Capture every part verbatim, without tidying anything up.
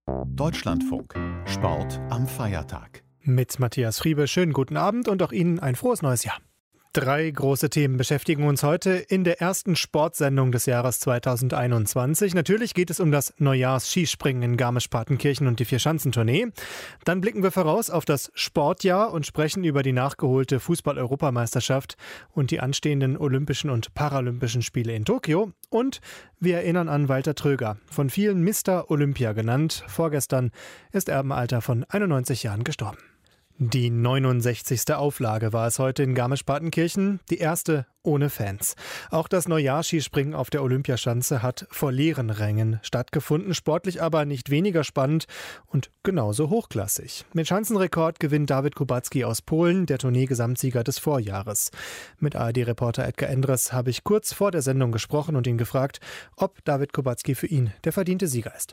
Deutschlandfunk. Sport am Feiertag. Mit Matthias Friebe, schönen guten Abend und auch Ihnen ein frohes neues Jahr. Drei große Themen beschäftigen uns heute in der ersten Sportsendung des Jahres zweitausendeinundzwanzig. Natürlich geht es um das Neujahrs-Skispringen in Garmisch-Partenkirchen und die Vierschanzentournee. Dann blicken wir voraus auf das Sportjahr und sprechen über die nachgeholte Fußball-Europameisterschaft und die anstehenden Olympischen und Paralympischen Spiele in Tokio. Und wir erinnern an Walter Tröger, von vielen Mister Olympia genannt. Vorgestern ist er im Alter von einundneunzig Jahren gestorben. Die neunundsechzigste Auflage war es heute in Garmisch-Partenkirchen, die erste ohne Fans. Auch das Neujahrsskispringen auf der Olympiaschanze hat vor leeren Rängen stattgefunden, sportlich aber nicht weniger spannend und genauso hochklassig. Mit Schanzenrekord gewinnt David Kubacki aus Polen, der Tournee-Gesamtsieger des Vorjahres. Mit A R D-Reporter Edgar Endres habe ich kurz vor der Sendung gesprochen und ihn gefragt, ob David Kubacki für ihn der verdiente Sieger ist.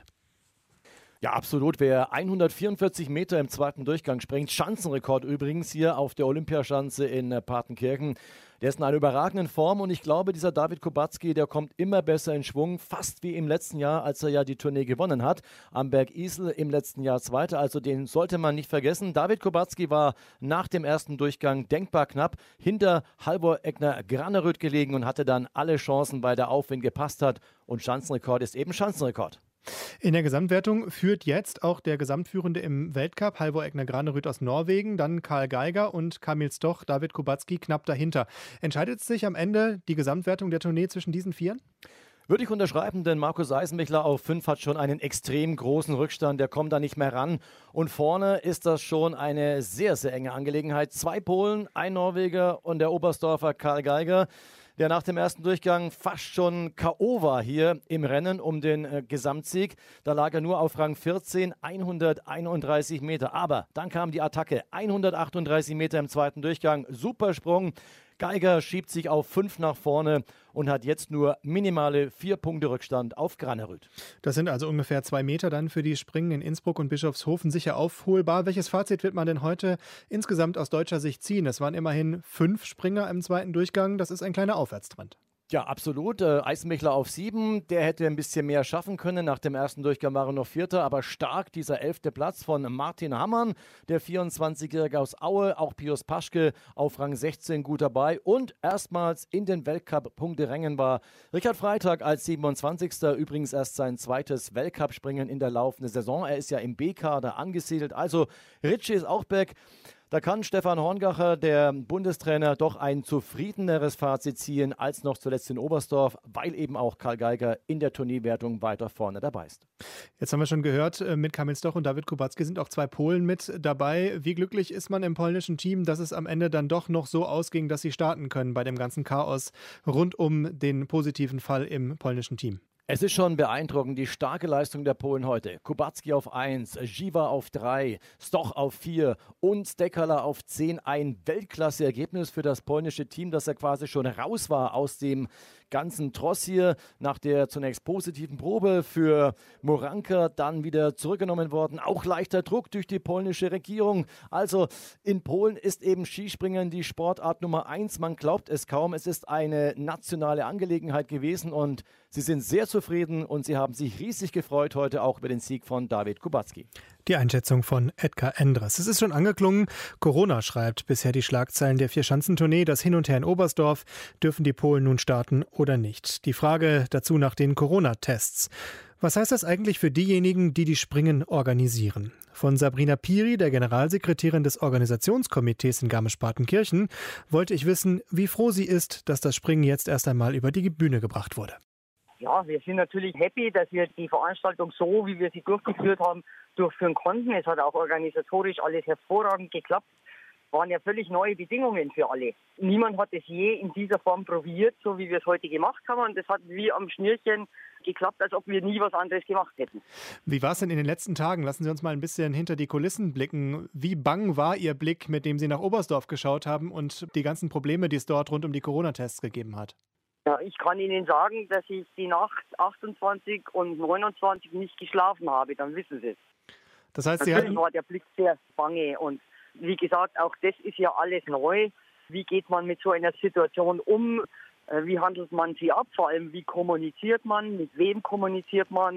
Ja, absolut. Wer hundertvierundvierzig Meter im zweiten Durchgang springt, Schanzenrekord übrigens hier auf der Olympiaschanze in Partenkirchen, der ist in einer überragenden Form und ich glaube, dieser David Kubacki, der kommt immer besser in Schwung, fast wie im letzten Jahr, als er ja die Tournee gewonnen hat, am Berg Isel im letzten Jahr Zweiter, also den sollte man nicht vergessen. David Kubacki war nach dem ersten Durchgang denkbar knapp hinter Halvor Egner Granerud gelegen und hatte dann alle Chancen, weil der Aufwind gepasst hat und Schanzenrekord ist eben Schanzenrekord. In der Gesamtwertung führt jetzt auch der Gesamtführende im Weltcup, Halvor Egner Granerud aus Norwegen, dann Karl Geiger und Kamil Stoch, David Kubacki knapp dahinter. Entscheidet sich am Ende die Gesamtwertung der Tournee zwischen diesen Vieren? Würde ich unterschreiben, denn Markus Eisenbichler auf fünf hat schon einen extrem großen Rückstand, der kommt da nicht mehr ran. Und vorne ist das schon eine sehr, sehr enge Angelegenheit. Zwei Polen, ein Norweger und der Oberstdorfer Karl Geiger, der nach dem ersten Durchgang fast schon K O war hier im Rennen um den äh, Gesamtsieg. Da lag er nur auf Rang vierzehn, hunderteinunddreißig Meter. Aber dann kam die Attacke, hundertachtunddreißig Meter im zweiten Durchgang, Supersprung. Geiger schiebt sich auf fünf nach vorne und hat jetzt nur minimale vier Punkte Rückstand auf Granerud. Das sind also ungefähr zwei Meter dann für die Springen in Innsbruck und Bischofshofen sicher aufholbar. Welches Fazit wird man denn heute insgesamt aus deutscher Sicht ziehen? Es waren immerhin fünf Springer im zweiten Durchgang. Das ist ein kleiner Aufwärtstrend. Ja, absolut. Äh, Eisenbichler auf sieben, der hätte ein bisschen mehr schaffen können. Nach dem ersten Durchgang war er noch Vierter, aber stark dieser elfte Platz von Martin Hammann, der vierundzwanzigjährige aus Aue, auch Pius Paschke auf Rang sechzehn gut dabei. Und erstmals in den Weltcup-Punkterängen war Richard Freitag als siebenundzwanzigster Übrigens erst sein zweites Weltcup-Springen in der laufenden Saison. Er ist ja im B-Kader angesiedelt. Also Ritchie ist auch back. Da kann Stefan Horngacher, der Bundestrainer, doch ein zufriedeneres Fazit ziehen als noch zuletzt in Oberstdorf, weil eben auch Karl Geiger in der Turnierwertung weiter vorne dabei ist. Jetzt haben wir schon gehört, mit Kamil Stoch und David Kubacki sind auch zwei Polen mit dabei. Wie glücklich ist man im polnischen Team, dass es am Ende dann doch noch so ausging, dass sie starten können bei dem ganzen Chaos rund um den positiven Fall im polnischen Team? Es ist schon beeindruckend, die starke Leistung der Polen heute. Kubacki auf eins, Giwa auf drei, Stoch auf vier und Stekala auf zehn. Ein Weltklasse-Ergebnis für das polnische Team, das ja quasi schon raus war aus dem ganzen Tross hier. Nach der zunächst positiven Probe für Moranka dann wieder zurückgenommen worden. Auch leichter Druck durch die polnische Regierung. Also in Polen ist eben Skispringen die Sportart Nummer eins. Man glaubt es kaum. Es ist eine nationale Angelegenheit gewesen und sie sind sehr zufrieden und sie haben sich riesig gefreut heute auch über den Sieg von David Kubacki. Die Einschätzung von Edgar Endres. Es ist schon angeklungen, Corona schreibt bisher die Schlagzeilen der Vierschanzentournee. Das Hin und Her in Oberstdorf, dürfen die Polen nun starten oder nicht? Die Frage dazu nach den Corona-Tests. Was heißt das eigentlich für diejenigen, die die Springen organisieren? Von Sabrina Piri, der Generalsekretärin des Organisationskomitees in Garmisch-Partenkirchen, wollte ich wissen, wie froh sie ist, dass das Springen jetzt erst einmal über die Bühne gebracht wurde. Ja, wir sind natürlich happy, dass wir die Veranstaltung so, wie wir sie durchgeführt haben, durchführen konnten. Es hat auch organisatorisch alles hervorragend geklappt. Waren ja völlig neue Bedingungen für alle. Niemand hat es je in dieser Form probiert, so wie wir es heute gemacht haben. Und das hat wie am Schnürchen geklappt, als ob wir nie was anderes gemacht hätten. Wie war es denn in den letzten Tagen? Lassen Sie uns mal ein bisschen hinter die Kulissen blicken. Wie bang war Ihr Blick, mit dem Sie nach Oberstdorf geschaut haben und die ganzen Probleme, die es dort rund um die Corona-Tests gegeben hat? Ja, ich kann Ihnen sagen, dass ich die Nacht achtundzwanzig und neunundzwanzig nicht geschlafen habe, dann wissen Sie es. Das heißt, Sie Natürlich hatten... war der Blick sehr bange und wie gesagt, auch das ist ja alles neu. Wie geht man mit so einer Situation um? Wie handelt man sie ab? Vor allem, wie kommuniziert man? Mit wem kommuniziert man?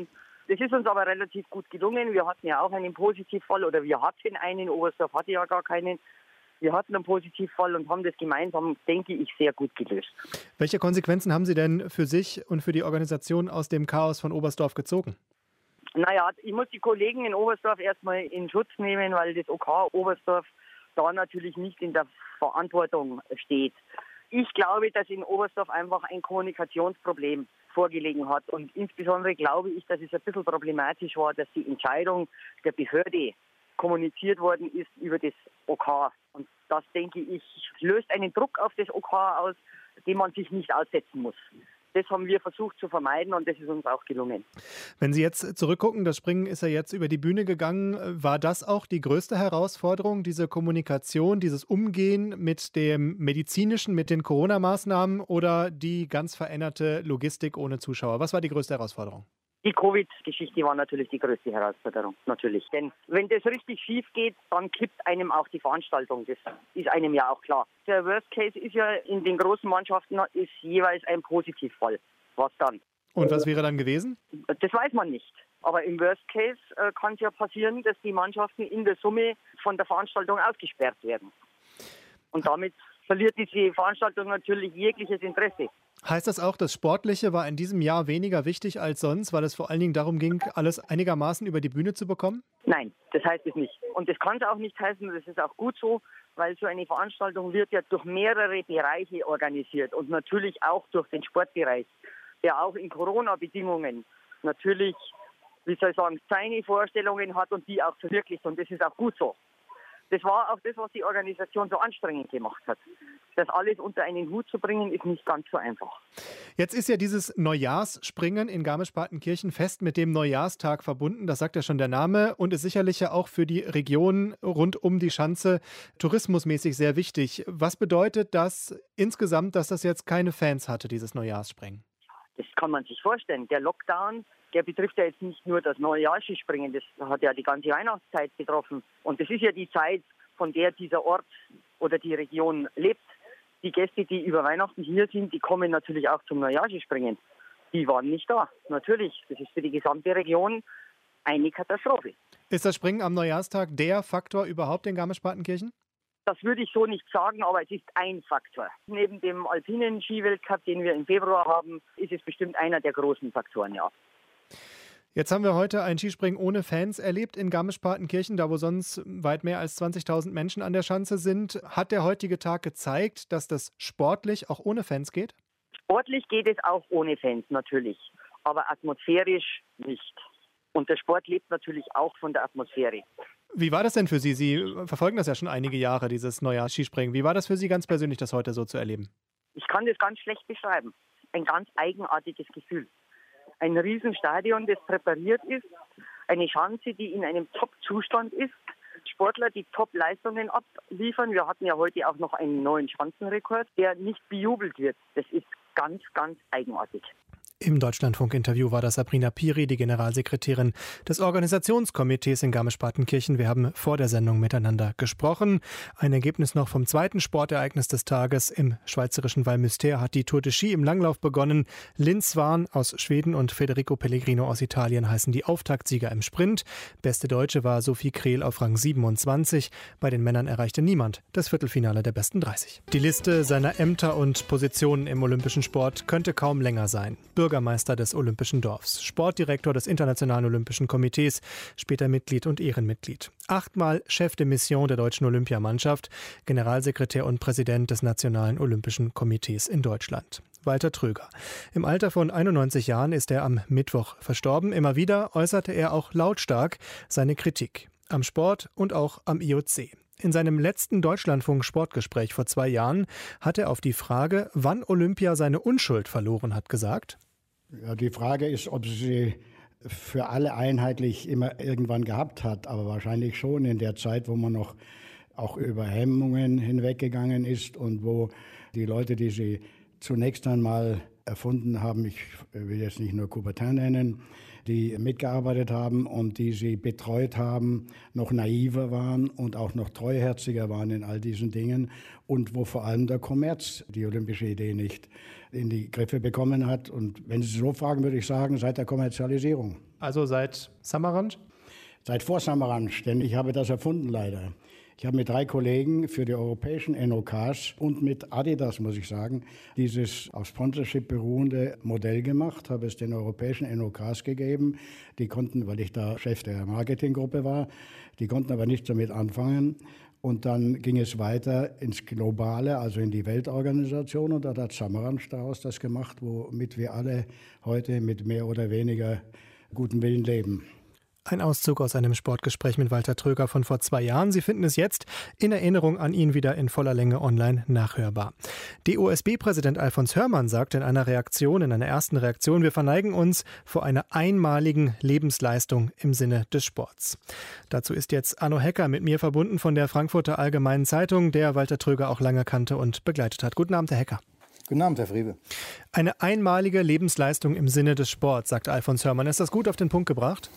Das ist uns aber relativ gut gelungen. Wir hatten ja auch einen Positivfall oder wir hatten einen, Oberstdorf hatte ja gar keinen. Wir hatten einen Positivfall und haben das gemeinsam, denke ich, sehr gut gelöst. Welche Konsequenzen haben Sie denn für sich und für die Organisation aus dem Chaos von Oberstdorf gezogen? Naja, ich muss die Kollegen in Oberstdorf erstmal in Schutz nehmen, weil das O K Oberstdorf da natürlich nicht in der Verantwortung steht. Ich glaube, dass in Oberstdorf einfach ein Kommunikationsproblem vorgelegen hat. Und insbesondere glaube ich, dass es ein bisschen problematisch war, dass die Entscheidung der Behörde kommuniziert worden ist über das O K. Und das, denke ich, löst einen Druck auf das O K aus, den man sich nicht aussetzen muss. Das haben wir versucht zu vermeiden und das ist uns auch gelungen. Wenn Sie jetzt zurückgucken, das Springen ist ja jetzt über die Bühne gegangen. War das auch die größte Herausforderung, diese Kommunikation, dieses Umgehen mit dem medizinischen, mit den Corona-Maßnahmen oder die ganz veränderte Logistik ohne Zuschauer? Was war die größte Herausforderung? Die Covid-Geschichte war natürlich die größte Herausforderung, natürlich. Denn wenn das richtig schief geht, dann kippt einem auch die Veranstaltung. Das ist einem ja auch klar. Der Worst Case ist ja in den großen Mannschaften ist jeweils ein Positivfall. Was dann? Und was wäre dann gewesen? Das weiß man nicht. Aber im Worst Case äh, kann es ja passieren, dass die Mannschaften in der Summe von der Veranstaltung ausgesperrt werden. Und damit verliert diese Veranstaltung natürlich jegliches Interesse. Heißt das auch, das Sportliche war in diesem Jahr weniger wichtig als sonst, weil es vor allen Dingen darum ging, alles einigermaßen über die Bühne zu bekommen? Nein, das heißt es nicht. Und das kann es auch nicht heißen, das ist auch gut so, weil so eine Veranstaltung wird ja durch mehrere Bereiche organisiert und natürlich auch durch den Sportbereich, der auch in Corona-Bedingungen natürlich, wie soll ich sagen, seine Vorstellungen hat und die auch verwirklicht und das ist auch gut so. Das war auch das, was die Organisation so anstrengend gemacht hat. Das alles unter einen Hut zu bringen, ist nicht ganz so einfach. Jetzt ist ja dieses Neujahrsspringen in Garmisch-Partenkirchen fest mit dem Neujahrstag verbunden. Das sagt ja schon der Name und ist sicherlich ja auch für die Region rund um die Schanze tourismusmäßig sehr wichtig. Was bedeutet das insgesamt, dass das jetzt keine Fans hatte, dieses Neujahrsspringen? Das kann man sich vorstellen. Der Lockdown, der betrifft ja jetzt nicht nur das Neujahrsspringen, das hat ja die ganze Weihnachtszeit betroffen. Und das ist ja die Zeit, von der dieser Ort oder die Region lebt. Die Gäste, die über Weihnachten hier sind, die kommen natürlich auch zum Neujahrsspringen. Die waren nicht da. Natürlich, das ist für die gesamte Region eine Katastrophe. Ist das Springen am Neujahrstag der Faktor überhaupt in Garmisch-Partenkirchen? Das würde ich so nicht sagen, aber es ist ein Faktor. Neben dem alpinen Skiweltcup, den wir im Februar haben, ist es bestimmt einer der großen Faktoren, ja. Jetzt haben wir heute ein Skispringen ohne Fans erlebt in Garmisch-Partenkirchen, da wo sonst weit mehr als zwanzigtausend Menschen an der Schanze sind. Hat der heutige Tag gezeigt, dass das sportlich auch ohne Fans geht? Sportlich geht es auch ohne Fans natürlich, aber atmosphärisch nicht. Und der Sport lebt natürlich auch von der Atmosphäre. Wie war das denn für Sie? Sie verfolgen das ja schon einige Jahre, dieses Neujahrs-Skispringen. Wie war das für Sie ganz persönlich, das heute so zu erleben? Ich kann das ganz schlecht beschreiben. Ein ganz eigenartiges Gefühl. Ein Riesenstadion, das präpariert ist, eine Schanze, die in einem Top-Zustand ist, Sportler, die Top-Leistungen abliefern. Wir hatten ja heute auch noch einen neuen Schanzenrekord, der nicht bejubelt wird. Das ist ganz, ganz eigenartig. Im Deutschlandfunk-Interview war das Sabrina Piri, die Generalsekretärin des Organisationskomitees in Garmisch-Partenkirchen. Wir haben vor der Sendung miteinander gesprochen. Ein Ergebnis noch vom zweiten Sportereignis des Tages. Im schweizerischen Val Müstair hat die Tour de Ski im Langlauf begonnen. Lin Svan aus Schweden und Federico Pellegrino aus Italien heißen die Auftaktsieger im Sprint. Beste Deutsche war Sophie Krehl auf Rang siebenundzwanzig. Bei den Männern erreichte niemand das Viertelfinale der besten dreißig. Die Liste seiner Ämter und Positionen im olympischen Sport könnte kaum länger sein. Bürgermeister des Olympischen Dorfs, Sportdirektor des Internationalen Olympischen Komitees, später Mitglied und Ehrenmitglied. Achtmal Chef de Mission der deutschen Olympiamannschaft, Generalsekretär und Präsident des Nationalen Olympischen Komitees in Deutschland. Walter Tröger. Im Alter von einundneunzig Jahren ist er am Mittwoch verstorben. Immer wieder äußerte er auch lautstark seine Kritik am Sport und auch am I O C. In seinem letzten Deutschlandfunk-Sportgespräch vor zwei Jahren hat er auf die Frage, wann Olympia seine Unschuld verloren hat, gesagt: Ja, die Frage ist, ob sie für alle einheitlich immer irgendwann gehabt hat, aber wahrscheinlich schon in der Zeit, wo man noch auch über Hemmungen hinweggegangen ist und wo die Leute, die sie zunächst einmal erfunden haben, ich will jetzt nicht nur Coubertin nennen, die mitgearbeitet haben und die sie betreut haben, noch naiver waren und auch noch treuherziger waren in all diesen Dingen und wo vor allem der Kommerz die olympische Idee nicht in die Griffe bekommen hat. Und wenn Sie so fragen, würde ich sagen, seit der Kommerzialisierung. Also seit Samaranch? Seit vor Samaranch, denn ich habe das erfunden leider. Ich habe mit drei Kollegen für die europäischen N O Ks und mit Adidas, muss ich sagen, dieses auf Sponsorship beruhende Modell gemacht, habe es den europäischen N O Ks gegeben. Die konnten, weil ich da Chef der Marketinggruppe war, die konnten aber nicht damit anfangen. Und dann ging es weiter ins Globale, also in die Weltorganisation. Und da hat Samaranch daraus das gemacht, womit wir alle heute mit mehr oder weniger gutem Willen leben. Ein Auszug aus einem Sportgespräch mit Walter Tröger von vor zwei Jahren. Sie finden es jetzt in Erinnerung an ihn wieder in voller Länge online nachhörbar. D O S B-Präsident Alfons Hörmann sagt in einer Reaktion, in einer ersten Reaktion, wir verneigen uns vor einer einmaligen Lebensleistung im Sinne des Sports. Dazu ist jetzt Arno Hecker mit mir verbunden von der Frankfurter Allgemeinen Zeitung, der Walter Tröger auch lange kannte und begleitet hat. Guten Abend, Herr Hecker. Guten Abend, Herr Friebe. Eine einmalige Lebensleistung im Sinne des Sports, sagt Alfons Hörmann. Ist das gut auf den Punkt gebracht?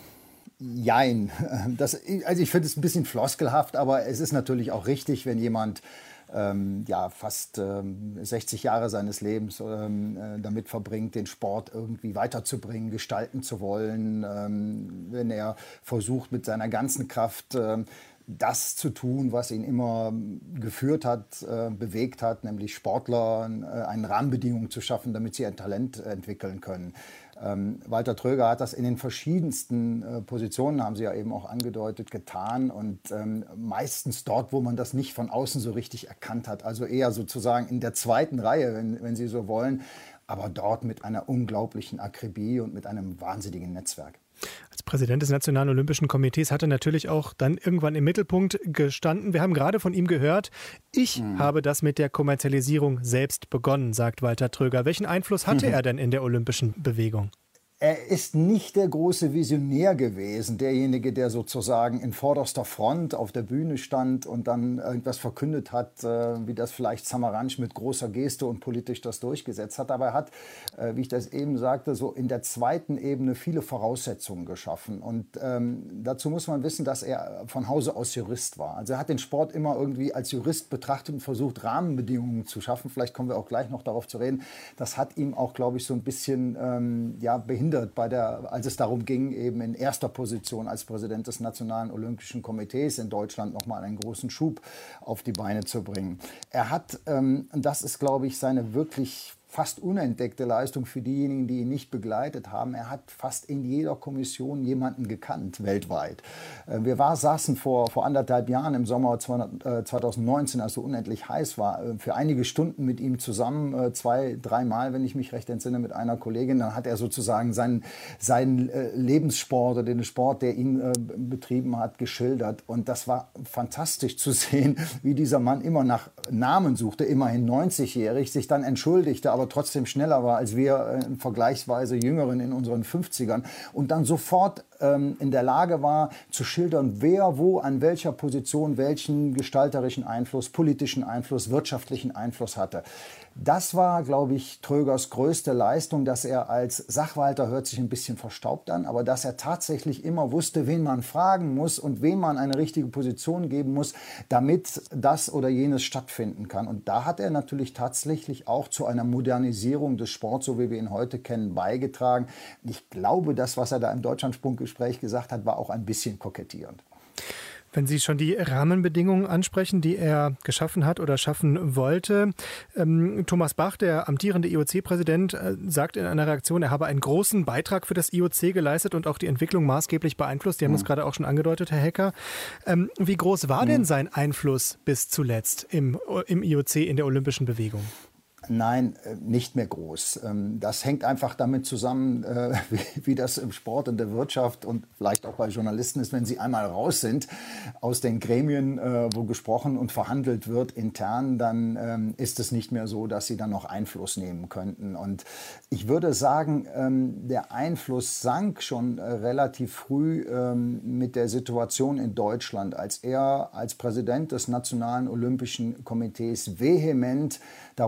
Jein. Das, also ich finde es ein bisschen floskelhaft, aber es ist natürlich auch richtig, wenn jemand ähm, ja, fast ähm, sechzig Jahre seines Lebens ähm, äh, damit verbringt, den Sport irgendwie weiterzubringen, gestalten zu wollen, ähm, wenn er versucht, mit seiner ganzen Kraft ähm, das zu tun, was ihn immer geführt hat, äh, bewegt hat, nämlich Sportlern äh, eine Rahmenbedingung zu schaffen, damit sie ein Talent entwickeln können. Ähm, Walter Tröger hat das in den verschiedensten äh, Positionen, haben Sie ja eben auch angedeutet, getan und ähm, meistens dort, wo man das nicht von außen so richtig erkannt hat, also eher sozusagen in der zweiten Reihe, wenn, wenn Sie so wollen, aber dort mit einer unglaublichen Akribie und mit einem wahnsinnigen Netzwerk. Als Präsident des Nationalen Olympischen Komitees hat er natürlich auch dann irgendwann im Mittelpunkt gestanden. Wir haben gerade von ihm gehört, ich mhm. habe das mit der Kommerzialisierung selbst begonnen, sagt Walter Tröger. Welchen Einfluss hatte mhm. er denn in der olympischen Bewegung? Er ist nicht der große Visionär gewesen, derjenige, der sozusagen in vorderster Front auf der Bühne stand und dann irgendwas verkündet hat, äh, wie das vielleicht Samaranch mit großer Geste und politisch das durchgesetzt hat. Aber er hat, äh, wie ich das eben sagte, so in der zweiten Ebene viele Voraussetzungen geschaffen. Und ähm, dazu muss man wissen, dass er von Hause aus Jurist war. Also er hat den Sport immer irgendwie als Jurist betrachtet und versucht, Rahmenbedingungen zu schaffen. Vielleicht kommen wir auch gleich noch darauf zu reden. Das hat ihm auch, glaube ich, so ein bisschen ähm, ja, behindert. Bei der, als es darum ging, eben in erster Position als Präsident des Nationalen Olympischen Komitees in Deutschland nochmal einen großen Schub auf die Beine zu bringen. Er hat, ähm, das ist, glaube ich, seine wirklich fast unentdeckte Leistung für diejenigen, die ihn nicht begleitet haben. Er hat fast in jeder Kommission jemanden gekannt, weltweit. Wir war, saßen vor, vor anderthalb Jahren im Sommer zweitausendneunzehn, als es so unendlich heiß war, für einige Stunden mit ihm zusammen, zwei, dreimal, wenn ich mich recht entsinne, mit einer Kollegin. Dann hat er sozusagen seinen, seinen Lebenssport oder den Sport, der ihn betrieben hat, geschildert. Und das war fantastisch zu sehen, wie dieser Mann immer nach Namen suchte, immerhin neunzigjährig, sich dann entschuldigte, aber trotzdem schneller war als wir äh, vergleichsweise Jüngeren in unseren fünfzigern und dann sofort ähm, in der Lage war zu schildern, wer wo an welcher Position welchen gestalterischen Einfluss, politischen Einfluss, wirtschaftlichen Einfluss hatte. Das war, glaube ich, Trögers größte Leistung, dass er als Sachwalter, hört sich ein bisschen verstaubt an, aber dass er tatsächlich immer wusste, wen man fragen muss und wem man eine richtige Position geben muss, damit das oder jenes stattfinden kann. Und da hat er natürlich tatsächlich auch zu einer Modernisierung des Sports, so wie wir ihn heute kennen, beigetragen. Ich glaube, das, was er da im Deutschlandsprung-Gespräch gesagt hat, war auch ein bisschen kokettierend. Wenn Sie schon die Rahmenbedingungen ansprechen, die er geschaffen hat oder schaffen wollte. Ähm, Thomas Bach, der amtierende I O C-Präsident, äh, sagt in einer Reaktion, er habe einen großen Beitrag für das I O C geleistet und auch die Entwicklung maßgeblich beeinflusst. Sie haben mhm. das gerade auch schon angedeutet, Herr Hecker. Ähm, wie groß war mhm. denn sein Einfluss bis zuletzt im, im I O C in der olympischen Bewegung? Nein, nicht mehr groß. Das hängt einfach damit zusammen, wie das im Sport und der Wirtschaft und vielleicht auch bei Journalisten ist, wenn sie einmal raus sind aus den Gremien, wo gesprochen und verhandelt wird intern, dann ist es nicht mehr so, dass sie dann noch Einfluss nehmen könnten. Und ich würde sagen, der Einfluss sank schon relativ früh mit der Situation in Deutschland, als er als Präsident des Nationalen Olympischen Komitees vehement darum kämpfte,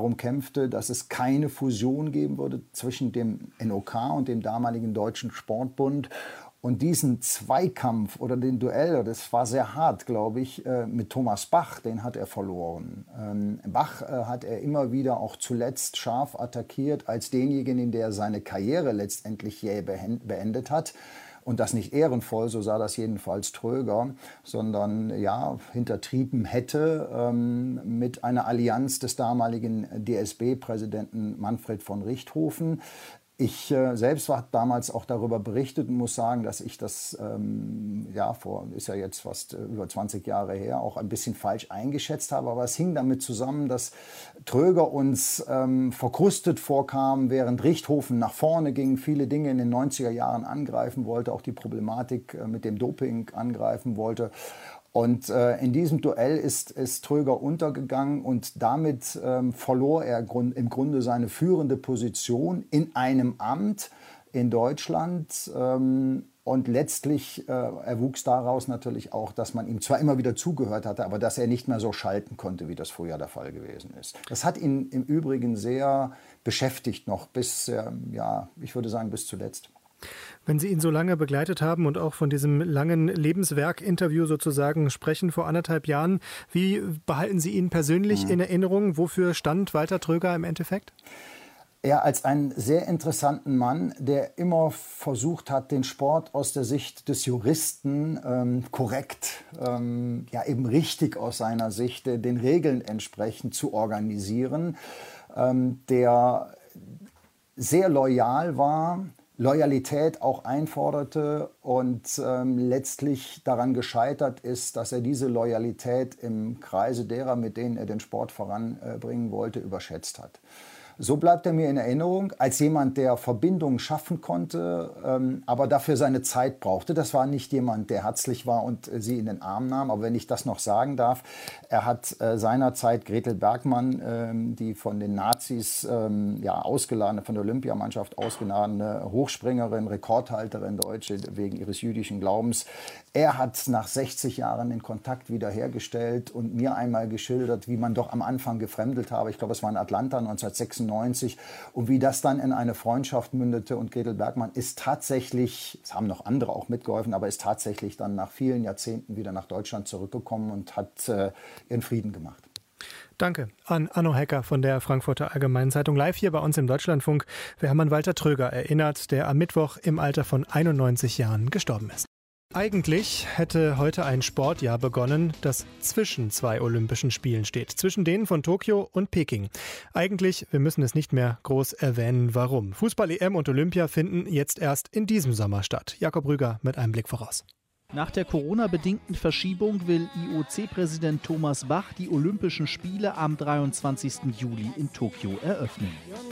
kämpfte, dass es keine Fusion geben würde zwischen dem N O K und dem damaligen Deutschen Sportbund. Und diesen Zweikampf oder den Duell, das war sehr hart, glaube ich, mit Thomas Bach, den hat er verloren. Bach hat er immer wieder auch zuletzt scharf attackiert als denjenigen, der seine Karriere letztendlich jäh beendet hat. Und das nicht ehrenvoll, so sah das jedenfalls Tröger, sondern ja, hintertrieben hätte ähm, mit einer Allianz des damaligen D S B-Präsidenten Manfred von Richthofen. Ich äh, selbst habe damals auch darüber berichtet und muss sagen, dass ich das, ähm, ja, vor, ist ja jetzt fast äh, über zwanzig Jahre her, auch ein bisschen falsch eingeschätzt habe. Aber es hing damit zusammen, dass Tröger uns ähm, verkrustet vorkam, während Richthofen nach vorne ging, viele Dinge in den neunziger Jahren angreifen wollte, auch die Problematik äh, mit dem Doping angreifen wollte. Und äh, in diesem Duell ist, ist Tröger untergegangen und damit ähm, verlor er grund, im Grunde seine führende Position in einem Amt in Deutschland. Ähm, und letztlich äh, erwuchs daraus natürlich auch, dass man ihm zwar immer wieder zugehört hatte, aber dass er nicht mehr so schalten konnte, wie das früher der Fall gewesen ist. Das hat ihn im Übrigen sehr beschäftigt noch bis, äh, ja, ich würde sagen, bis zuletzt. Wenn Sie ihn so lange begleitet haben und auch von diesem langen Lebenswerk-Interview sozusagen sprechen vor anderthalb Jahren, wie behalten Sie ihn persönlich mhm. in Erinnerung? Wofür stand Walter Tröger im Endeffekt? Er als einen sehr interessanten Mann, der immer versucht hat, den Sport aus der Sicht des Juristen ähm, korrekt, ähm, ja eben richtig aus seiner Sicht, äh, den Regeln entsprechend zu organisieren, ähm, der sehr loyal war, Loyalität auch einforderte und ähm, letztlich daran gescheitert ist, dass er diese Loyalität im Kreise derer, mit denen er den Sport voranbringen wollte, überschätzt hat. So bleibt er mir in Erinnerung als jemand, der Verbindungen schaffen konnte, ähm, aber dafür seine Zeit brauchte. Das war nicht jemand, der herzlich war und äh, sie in den Arm nahm. Aber wenn ich das noch sagen darf, er hat äh, seinerzeit Gretel Bergmann, ähm, die von den Nazis ähm, ja, ausgeladene, von der Olympiamannschaft ausgeladene Hochspringerin, Rekordhalterin Deutsche wegen ihres jüdischen Glaubens, er hat nach sechzig Jahren den Kontakt wiederhergestellt und mir einmal geschildert, wie man doch am Anfang gefremdelt habe. Ich glaube, es war in Atlanta neunzehnhundertsechsundneunzig. Und wie das dann in eine Freundschaft mündete. Und Gretel Bergmann ist tatsächlich, es haben noch andere auch mitgeholfen, aber ist tatsächlich dann nach vielen Jahrzehnten wieder nach Deutschland zurückgekommen und hat äh, ihren Frieden gemacht. Danke an Anno Hecker von der Frankfurter Allgemeinen Zeitung, live hier bei uns im Deutschlandfunk. Wir haben an Walter Tröger erinnert, der am Mittwoch im Alter von einundneunzig Jahren gestorben ist. Eigentlich hätte heute ein Sportjahr begonnen, das zwischen zwei Olympischen Spielen steht, zwischen denen von Tokio und Peking. Eigentlich, wir müssen es nicht mehr groß erwähnen, warum. Fußball-E M und Olympia finden jetzt erst in diesem Sommer statt. Jakob Rüger mit einem Blick voraus. Nach der Corona-bedingten Verschiebung will I O C-Präsident Thomas Bach die Olympischen Spiele am dreiundzwanzigsten Juli in Tokio eröffnen.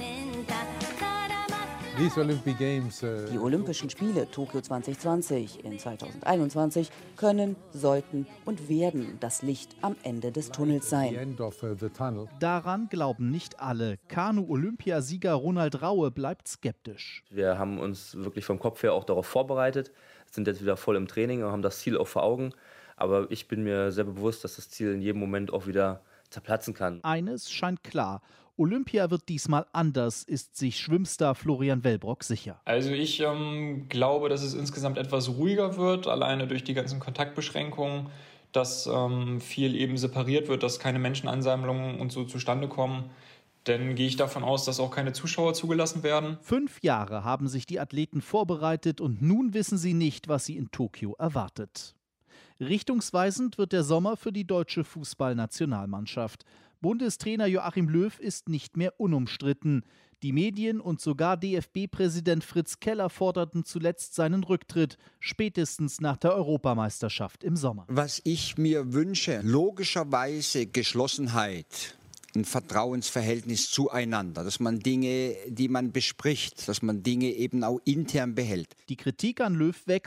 Die Olympischen Spiele Tokio zwanzig zwanzig in zweitausendeinundzwanzig können, sollten und werden das Licht am Ende des Tunnels sein. Daran glauben nicht alle. Kanu-Olympiasieger Ronald Raue bleibt skeptisch. Wir haben uns wirklich vom Kopf her auch darauf vorbereitet, sind jetzt wieder voll im Training und haben das Ziel auch vor Augen. Aber ich bin mir sehr bewusst, dass das Ziel in jedem Moment auch wieder zerplatzen kann. Eines scheint klar. Olympia wird diesmal anders, ist sich Schwimmstar Florian Wellbrock sicher. Also ich ähm, glaube, dass es insgesamt etwas ruhiger wird, alleine durch die ganzen Kontaktbeschränkungen, dass ähm, viel eben separiert wird, dass keine Menschenansammlungen und so zustande kommen. Dann gehe ich davon aus, dass auch keine Zuschauer zugelassen werden. Fünf Jahre haben sich die Athleten vorbereitet und nun wissen sie nicht, was sie in Tokio erwartet. Richtungsweisend wird der Sommer für die deutsche Fußballnationalmannschaft. Bundestrainer Joachim Löw ist nicht mehr unumstritten. Die Medien und sogar D F B-Präsident Fritz Keller forderten zuletzt seinen Rücktritt, spätestens nach der Europameisterschaft im Sommer. Was ich mir wünsche, logischerweise Geschlossenheit. Ein Vertrauensverhältnis zueinander, dass man Dinge, die man bespricht, dass man Dinge eben auch intern behält. Die Kritik an Löw wächst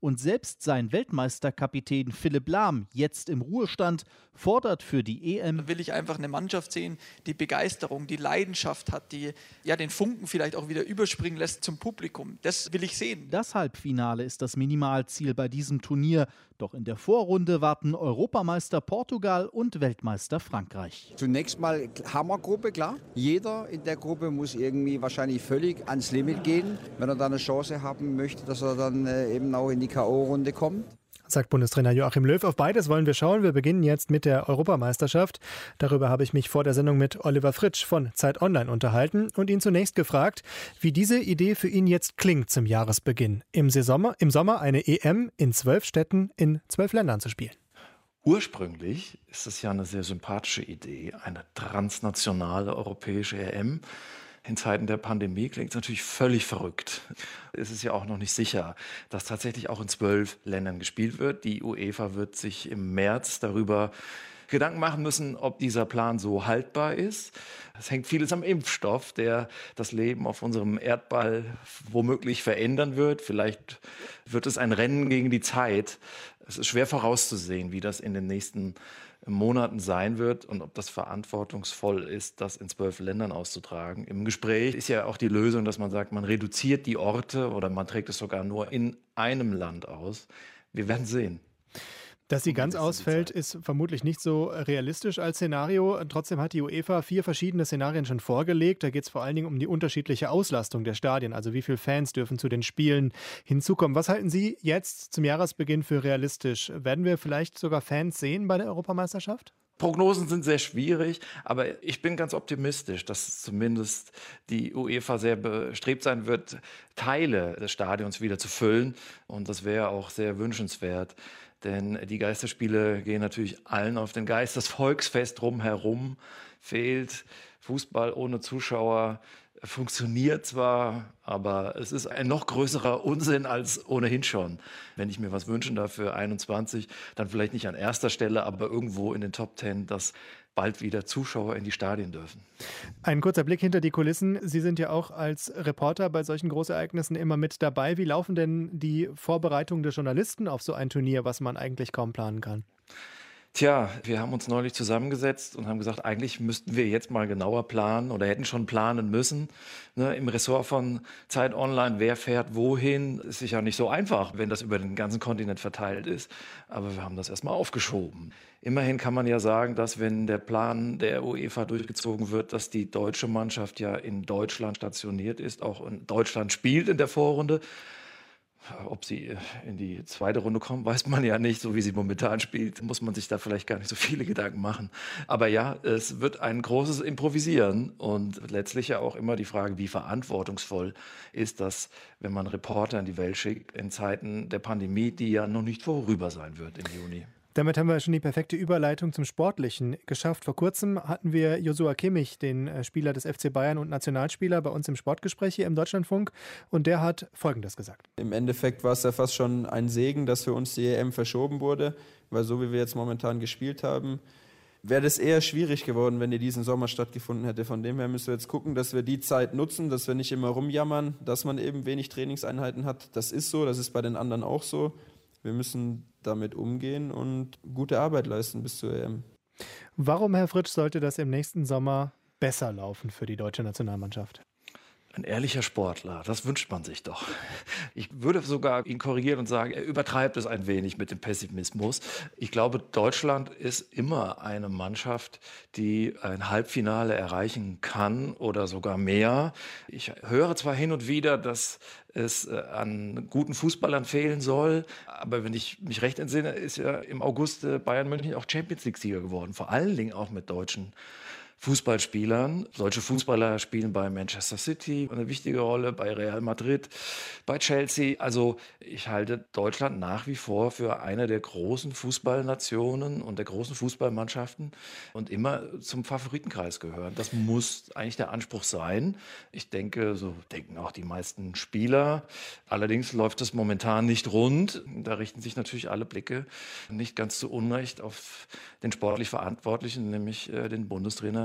Und selbst sein Weltmeisterkapitän Philipp Lahm, jetzt im Ruhestand, fordert für die E M. Da will ich einfach eine Mannschaft sehen, die Begeisterung, die Leidenschaft hat, die ja den Funken vielleicht auch wieder überspringen lässt zum Publikum. Das will ich sehen. Das Halbfinale ist das Minimalziel bei diesem Turnier. Doch in der Vorrunde warten Europameister Portugal und Weltmeister Frankreich. Zunächst mal Hammergruppe, klar. Jeder in der Gruppe muss irgendwie wahrscheinlich völlig ans Limit gehen, wenn er da eine Chance haben möchte, dass er dann eben auch in die K O-Runde kommt. Sagt Bundestrainer Joachim Löw. Auf beides wollen wir schauen. Wir beginnen jetzt mit der Europameisterschaft. Darüber habe ich mich vor der Sendung mit Oliver Fritsch von Zeit Online unterhalten und ihn zunächst gefragt, wie diese Idee für ihn jetzt klingt zum Jahresbeginn. Im Sommer, im Sommer eine E M in zwölf Städten in zwölf Ländern zu spielen. Ursprünglich ist es ja eine sehr sympathische Idee, eine transnationale europäische E M. In Zeiten der Pandemie klingt es natürlich völlig verrückt. Es ist ja auch noch nicht sicher, dass tatsächlich auch in zwölf Ländern gespielt wird. Die UEFA wird sich im März darüber Gedanken machen müssen, ob dieser Plan so haltbar ist. Es hängt vieles am Impfstoff, der das Leben auf unserem Erdball womöglich verändern wird. Vielleicht wird es ein Rennen gegen die Zeit. Es ist schwer vorauszusehen, wie das in den nächsten Monaten sein wird und ob das verantwortungsvoll ist, das in zwölf Ländern auszutragen. Im Gespräch ist ja auch die Lösung, dass man sagt, man reduziert die Orte oder man trägt es sogar nur in einem Land aus. Wir werden sehen. Dass sie ganz ausfällt, ist vermutlich nicht so realistisch als Szenario. Trotzdem hat die UEFA vier verschiedene Szenarien schon vorgelegt. Da geht es vor allen Dingen um die unterschiedliche Auslastung der Stadien, also wie viele Fans dürfen zu den Spielen hinzukommen. Was halten Sie jetzt zum Jahresbeginn für realistisch? Werden wir vielleicht sogar Fans sehen bei der Europameisterschaft? Prognosen sind sehr schwierig, aber ich bin ganz optimistisch, dass zumindest die UEFA sehr bestrebt sein wird, Teile des Stadions wieder zu füllen. Und das wäre auch sehr wünschenswert. Denn die Geisterspiele gehen natürlich allen auf den Geist. Das Volksfest drumherum fehlt. Fußball ohne Zuschauer funktioniert zwar, aber es ist ein noch größerer Unsinn als ohnehin schon. Wenn ich mir was wünschen darf für einundzwanzig, dann vielleicht nicht an erster Stelle, aber irgendwo in den Top Ten, dass bald wieder Zuschauer in die Stadien dürfen. Ein kurzer Blick hinter die Kulissen. Sie sind ja auch als Reporter bei solchen Großereignissen immer mit dabei. Wie laufen denn die Vorbereitungen der Journalisten auf so ein Turnier, was man eigentlich kaum planen kann? Tja, wir haben uns neulich zusammengesetzt und haben gesagt, eigentlich müssten wir jetzt mal genauer planen oder hätten schon planen müssen. Ne, im Ressort von Zeit Online, wer fährt wohin, ist sicher nicht so einfach, wenn das über den ganzen Kontinent verteilt ist. Aber wir haben das erstmal aufgeschoben. Immerhin kann man ja sagen, dass wenn der Plan der UEFA durchgezogen wird, dass die deutsche Mannschaft ja in Deutschland stationiert ist, auch in Deutschland spielt in der Vorrunde. Ob sie in die zweite Runde kommen, weiß man ja nicht. So wie sie momentan spielt, muss man sich da vielleicht gar nicht so viele Gedanken machen. Aber ja, es wird ein großes Improvisieren und letztlich ja auch immer die Frage, wie verantwortungsvoll ist das, wenn man Reporter in die Welt schickt in Zeiten der Pandemie, die ja noch nicht vorüber sein wird im Juni. Damit haben wir schon die perfekte Überleitung zum Sportlichen geschafft. Vor kurzem hatten wir Joshua Kimmich, den Spieler des F C Bayern und Nationalspieler, bei uns im Sportgespräch hier im Deutschlandfunk. Und der hat Folgendes gesagt. Im Endeffekt war es ja fast schon ein Segen, dass für uns die E M verschoben wurde. Weil so wie wir jetzt momentan gespielt haben, wäre das eher schwierig geworden, wenn die diesen Sommer stattgefunden hätte. Von dem her müssen wir jetzt gucken, dass wir die Zeit nutzen, dass wir nicht immer rumjammern, dass man eben wenig Trainingseinheiten hat. Das ist so, das ist bei den anderen auch so. Wir müssen damit umgehen und gute Arbeit leisten bis zur E M. Warum, Herr Fritsch, sollte das im nächsten Sommer besser laufen für die deutsche Nationalmannschaft? Ein ehrlicher Sportler, das wünscht man sich doch. Ich würde sogar ihn korrigieren und sagen, er übertreibt es ein wenig mit dem Pessimismus. Ich glaube, Deutschland ist immer eine Mannschaft, die ein Halbfinale erreichen kann oder sogar mehr. Ich höre zwar hin und wieder, dass es an guten Fußballern fehlen soll, aber wenn ich mich recht entsinne, ist ja im August Bayern München auch Champions-League-Sieger geworden, vor allen Dingen auch mit deutschen Fußballspielern. Solche Fußballer spielen bei Manchester City eine wichtige Rolle, bei Real Madrid, bei Chelsea. Also ich halte Deutschland nach wie vor für eine der großen Fußballnationen und der großen Fußballmannschaften und immer zum Favoritenkreis gehören. Das muss eigentlich der Anspruch sein. Ich denke, so denken auch die meisten Spieler. Allerdings läuft es momentan nicht rund. Da richten sich natürlich alle Blicke nicht ganz zu Unrecht auf den sportlich Verantwortlichen, nämlich den Bundestrainer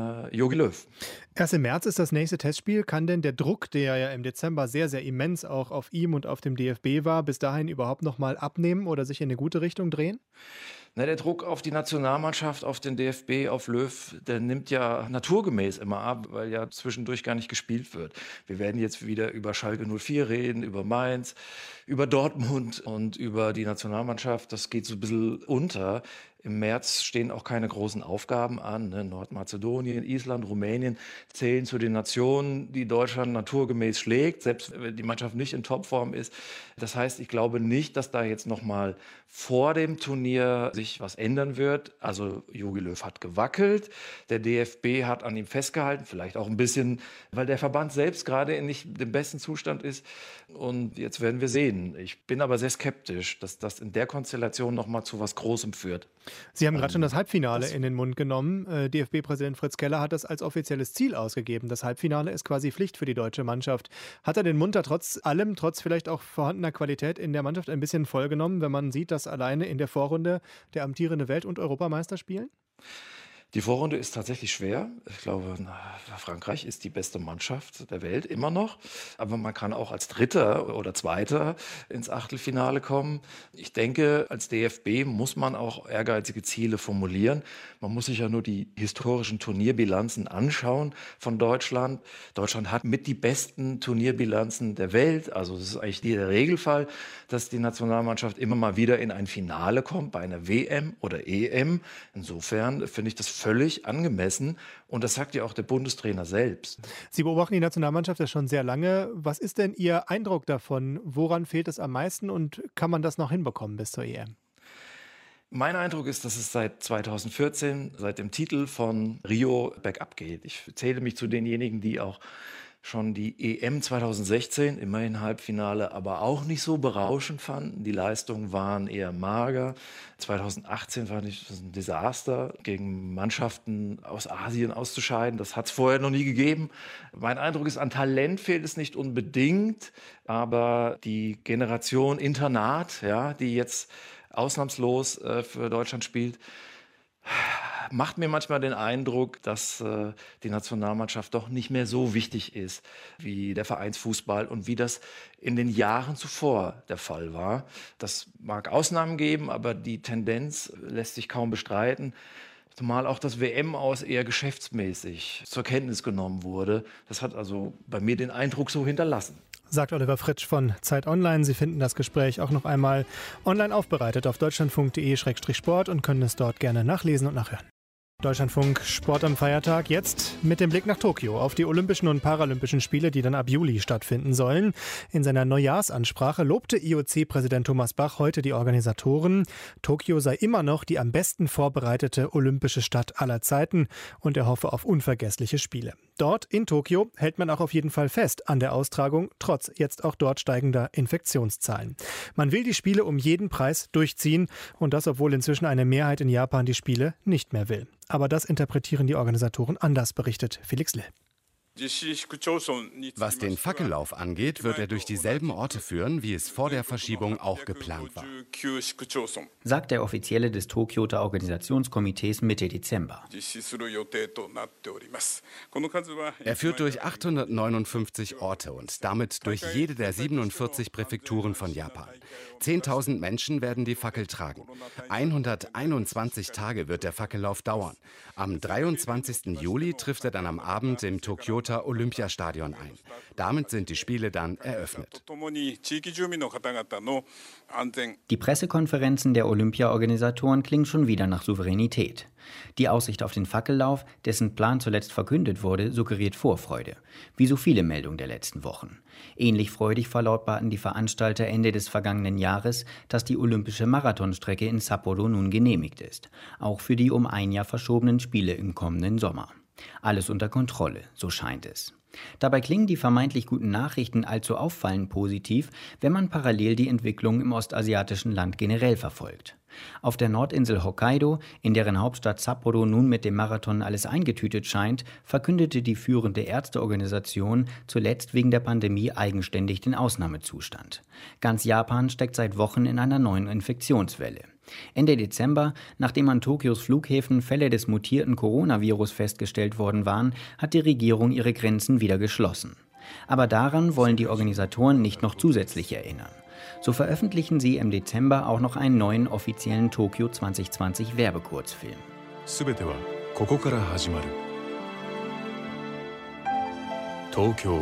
Jogi Löw. Erst im März ist das nächste Testspiel. Kann denn der Druck, der ja im Dezember sehr, sehr immens auch auf ihm und auf dem D F B war, bis dahin überhaupt noch mal abnehmen oder sich in eine gute Richtung drehen? Na, der Druck auf die Nationalmannschaft, auf den D F B, auf Löw, der nimmt ja naturgemäß immer ab, weil ja zwischendurch gar nicht gespielt wird. Wir werden jetzt wieder über Schalke null vier reden, über Mainz, über Dortmund und über die Nationalmannschaft. Das geht so ein bisschen unter. Im März stehen auch keine großen Aufgaben an. Ne? Nordmazedonien, Island, Rumänien zählen zu den Nationen, die Deutschland naturgemäß schlägt, selbst wenn die Mannschaft nicht in Topform ist. Das heißt, ich glaube nicht, dass da jetzt noch mal vor dem Turnier sich was ändern wird. Also Jogi Löw hat gewackelt, der D F B hat an ihm festgehalten, vielleicht auch ein bisschen, weil der Verband selbst gerade nicht im besten Zustand ist. Und jetzt werden wir sehen. Ich bin aber sehr skeptisch, dass das in der Konstellation noch mal zu was Großem führt. Sie haben gerade schon das Halbfinale das in den Mund genommen. Äh, D F B-Präsident Fritz Keller hat das als offizielles Ziel ausgegeben. Das Halbfinale ist quasi Pflicht für die deutsche Mannschaft. Hat er den Mund da trotz allem, trotz vielleicht auch vorhandener Qualität in der Mannschaft ein bisschen vollgenommen, wenn man sieht, dass alleine in der Vorrunde der amtierende Welt- und Europameister spielen? Die Vorrunde ist tatsächlich schwer. Ich glaube, Frankreich ist die beste Mannschaft der Welt, immer noch. Aber man kann auch als Dritter oder Zweiter ins Achtelfinale kommen. Ich denke, als D F B muss man auch ehrgeizige Ziele formulieren. Man muss sich ja nur die historischen Turnierbilanzen anschauen von Deutschland. Deutschland hat mit die besten Turnierbilanzen der Welt. Also es ist eigentlich der Regelfall, dass die Nationalmannschaft immer mal wieder in ein Finale kommt, bei einer W M oder E M. Insofern finde ich das völlig angemessen. Und das sagt ja auch der Bundestrainer selbst. Sie beobachten die Nationalmannschaft ja schon sehr lange. Was ist denn Ihr Eindruck davon? Woran fehlt es am meisten und kann man das noch hinbekommen bis zur E M? Mein Eindruck ist, dass es seit zweitausendvierzehn, seit dem Titel von Rio, bergab geht. Ich zähle mich zu denjenigen, die auch schon die E M zweitausendsechzehn, immerhin Halbfinale, aber auch nicht so berauschend fanden. Die Leistungen waren eher mager. zweitausendachtzehn war nicht ein Desaster, gegen Mannschaften aus Asien auszuscheiden. Das hat es vorher noch nie gegeben. Mein Eindruck ist, an Talent fehlt es nicht unbedingt, aber die Generation Internat, ja, die jetzt ausnahmslos äh, für Deutschland spielt, macht mir manchmal den Eindruck, dass äh, die Nationalmannschaft doch nicht mehr so wichtig ist wie der Vereinsfußball und wie das in den Jahren zuvor der Fall war. Das mag Ausnahmen geben, aber die Tendenz lässt sich kaum bestreiten. Zumal auch das W M-Aus eher geschäftsmäßig zur Kenntnis genommen wurde. Das hat also bei mir den Eindruck so hinterlassen. Sagt Oliver Fritsch von Zeit Online. Sie finden das Gespräch auch noch einmal online aufbereitet auf deutschlandfunk punkt de Schrägstrich Sport und können es dort gerne nachlesen und nachhören. Deutschlandfunk Sport am Feiertag, jetzt mit dem Blick nach Tokio auf die Olympischen und Paralympischen Spiele, die dann ab Juli stattfinden sollen. In seiner Neujahrsansprache lobte I O C-Präsident Thomas Bach heute die Organisatoren. Tokio sei immer noch die am besten vorbereitete olympische Stadt aller Zeiten und er hoffe auf unvergessliche Spiele. Dort in Tokio hält man auch auf jeden Fall fest an der Austragung, trotz jetzt auch dort steigender Infektionszahlen. Man will die Spiele um jeden Preis durchziehen und das, obwohl inzwischen eine Mehrheit in Japan die Spiele nicht mehr will. Aber das interpretieren die Organisatoren anders, berichtet Felix Lill. Was den Fackellauf angeht, wird er durch dieselben Orte führen, wie es vor der Verschiebung auch geplant war, sagt der Offizielle des Tokioter Organisationskomitees Mitte Dezember. Er führt durch achthundertneunundfünfzig Orte und damit durch jede der siebenundvierzig Präfekturen von Japan. zehntausend Menschen werden die Fackel tragen. hunderteinundzwanzig Tage wird der Fackellauf dauern. Am dreiundzwanzigsten Juli trifft er dann am Abend im Tokioter Olympiastadion ein. Damit sind die Spiele dann eröffnet. Die Pressekonferenzen der Olympia-Organisatoren klingen schon wieder nach Souveränität. Die Aussicht auf den Fackellauf, dessen Plan zuletzt verkündet wurde, suggeriert Vorfreude. Wie so viele Meldungen der letzten Wochen. Ähnlich freudig verlautbarten die Veranstalter Ende des vergangenen Jahres, dass die olympische Marathonstrecke in Sapporo nun genehmigt ist. Auch für die um ein Jahr verschobenen Spiele im kommenden Sommer. Alles unter Kontrolle, so scheint es. Dabei klingen die vermeintlich guten Nachrichten allzu auffallend positiv, wenn man parallel die Entwicklung im ostasiatischen Land generell verfolgt. Auf der Nordinsel Hokkaido, in deren Hauptstadt Sapporo nun mit dem Marathon alles eingetütet scheint, verkündete die führende Ärzteorganisation zuletzt wegen der Pandemie eigenständig den Ausnahmezustand. Ganz Japan steckt seit Wochen in einer neuen Infektionswelle. Ende Dezember, nachdem an Tokios Flughäfen Fälle des mutierten Coronavirus festgestellt worden waren, hat die Regierung ihre Grenzen wieder geschlossen. Aber daran wollen die Organisatoren nicht noch zusätzlich erinnern. So veröffentlichen sie im Dezember auch noch einen neuen offiziellen Tokio zwanzig zwanzig Werbekurzfilm. Tokio.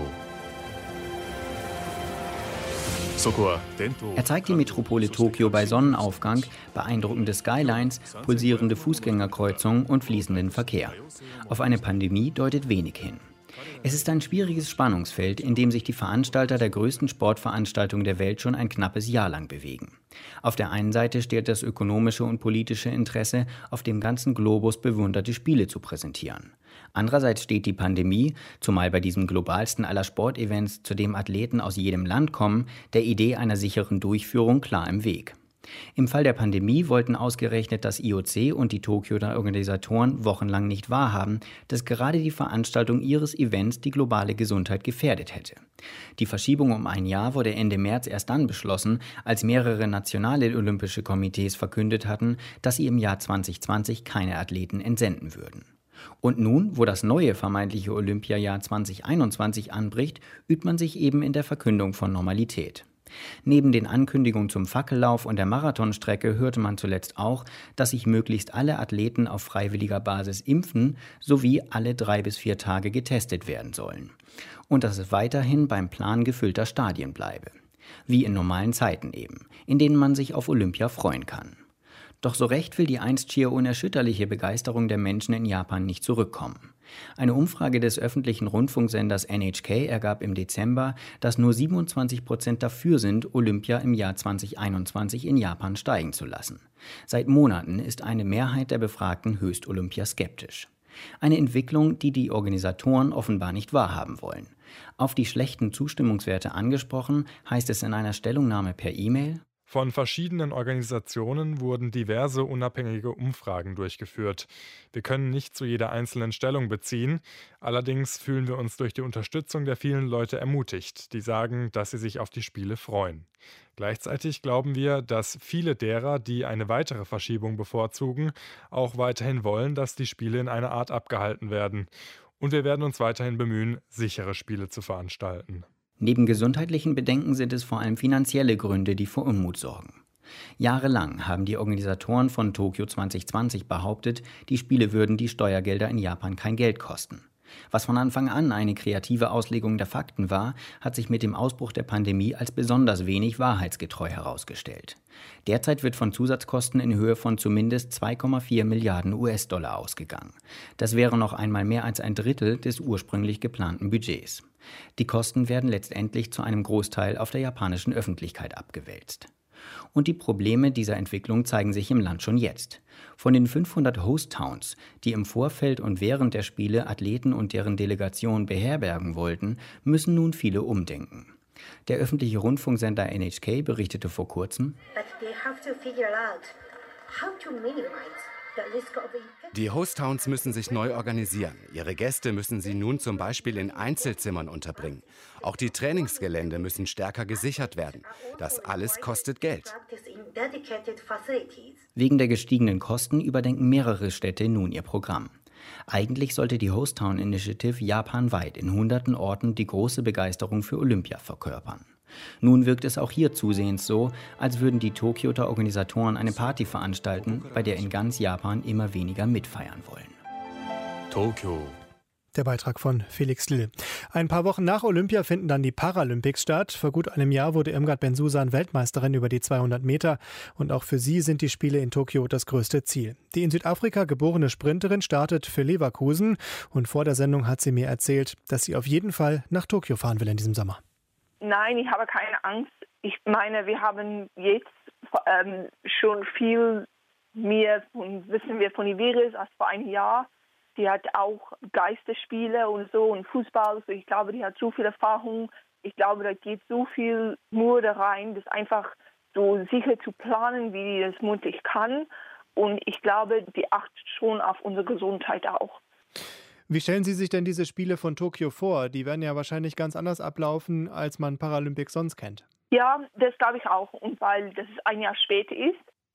Er zeigt die Metropole Tokio bei Sonnenaufgang, beeindruckende Skylines, pulsierende Fußgängerkreuzungen und fließenden Verkehr. Auf eine Pandemie deutet wenig hin. Es ist ein schwieriges Spannungsfeld, in dem sich die Veranstalter der größten Sportveranstaltung der Welt schon ein knappes Jahr lang bewegen. Auf der einen Seite steht das ökonomische und politische Interesse, auf dem ganzen Globus bewunderte Spiele zu präsentieren. Andererseits steht die Pandemie, zumal bei diesem globalsten aller Sportevents, zu dem Athleten aus jedem Land kommen, der Idee einer sicheren Durchführung klar im Weg. Im Fall der Pandemie wollten ausgerechnet das I O C und die Tokioer Organisatoren wochenlang nicht wahrhaben, dass gerade die Veranstaltung ihres Events die globale Gesundheit gefährdet hätte. Die Verschiebung um ein Jahr wurde Ende März erst dann beschlossen, als mehrere nationale olympische Komitees verkündet hatten, dass sie im Jahr zwanzig zwanzig keine Athleten entsenden würden. Und nun, wo das neue vermeintliche Olympiajahr zwanzig einundzwanzig anbricht, übt man sich eben in der Verkündung von Normalität. Neben den Ankündigungen zum Fackellauf und der Marathonstrecke hörte man zuletzt auch, dass sich möglichst alle Athleten auf freiwilliger Basis impfen sowie alle drei bis vier Tage getestet werden sollen. Und dass es weiterhin beim Plan gefüllter Stadien bleibe. Wie in normalen Zeiten eben, in denen man sich auf Olympia freuen kann. Doch so recht will die einst schier unerschütterliche Begeisterung der Menschen in Japan nicht zurückkommen. Eine Umfrage des öffentlichen Rundfunksenders N H K ergab im Dezember, dass nur siebenundzwanzig Prozent dafür sind, Olympia im Jahr zwanzig einundzwanzig in Japan steigen zu lassen. Seit Monaten ist eine Mehrheit der Befragten höchst Olympia-skeptisch. Eine Entwicklung, die die Organisatoren offenbar nicht wahrhaben wollen. Auf die schlechten Zustimmungswerte angesprochen, heißt es in einer Stellungnahme per E-Mail: Von verschiedenen Organisationen wurden diverse unabhängige Umfragen durchgeführt. Wir können nicht zu jeder einzelnen Stellung beziehen. Allerdings fühlen wir uns durch die Unterstützung der vielen Leute ermutigt, die sagen, dass sie sich auf die Spiele freuen. Gleichzeitig glauben wir, dass viele derer, die eine weitere Verschiebung bevorzugen, auch weiterhin wollen, dass die Spiele in einer Art abgehalten werden. Und wir werden uns weiterhin bemühen, sichere Spiele zu veranstalten. Neben gesundheitlichen Bedenken sind es vor allem finanzielle Gründe, die für Unmut sorgen. Jahrelang haben die Organisatoren von Tokio zwanzig zwanzig behauptet, die Spiele würden die Steuergelder in Japan kein Geld kosten. Was von Anfang an eine kreative Auslegung der Fakten war, hat sich mit dem Ausbruch der Pandemie als besonders wenig wahrheitsgetreu herausgestellt. Derzeit wird von Zusatzkosten in Höhe von zumindest zwei Komma vier Milliarden U S-Dollar ausgegangen. Das wäre noch einmal mehr als ein Drittel des ursprünglich geplanten Budgets. Die Kosten werden letztendlich zu einem Großteil auf der japanischen Öffentlichkeit abgewälzt. Und die Probleme dieser Entwicklung zeigen sich im Land schon jetzt. Von den fünfhundert Host-Towns, die im Vorfeld und während der Spiele Athleten und deren Delegationen beherbergen wollten, müssen nun viele umdenken. Der öffentliche Rundfunksender N H K berichtete vor kurzem: Die Host-Towns müssen sich neu organisieren. Ihre Gäste müssen sie nun zum Beispiel in Einzelzimmern unterbringen. Auch die Trainingsgelände müssen stärker gesichert werden. Das alles kostet Geld. Wegen der gestiegenen Kosten überdenken mehrere Städte nun ihr Programm. Eigentlich sollte die Host Town Initiative japanweit in hunderten Orten die große Begeisterung für Olympia verkörpern. Nun wirkt es auch hier zusehends so, als würden die Tokioer Organisatoren eine Party veranstalten, bei der in ganz Japan immer weniger mitfeiern wollen. Tokio. Der Beitrag von Felix Lill. Ein paar Wochen nach Olympia finden dann die Paralympics statt. Vor gut einem Jahr wurde Irmgard Bensusan Weltmeisterin über die zweihundert Meter. Und auch für sie sind die Spiele in Tokio das größte Ziel. Die in Südafrika geborene Sprinterin startet für Leverkusen. Und vor der Sendung hat sie mir erzählt, dass sie auf jeden Fall nach Tokio fahren will in diesem Sommer. Nein, ich habe keine Angst. Ich meine, wir haben jetzt ähm, schon viel mehr von, wissen wir von Iberis als vor einem Jahr. Die hat auch Geisterspiele und so und Fußball. Also ich glaube, die hat so viel Erfahrung. Ich glaube, da geht so viel Mühe da rein, das einfach so sicher zu planen, wie die das mutig kann. Und ich glaube, die achtet schon auf unsere Gesundheit auch. Wie stellen Sie sich denn diese Spiele von Tokio vor? Die werden ja wahrscheinlich ganz anders ablaufen, als man Paralympics sonst kennt. Ja, das glaube ich auch. Und weil das ein Jahr später ist,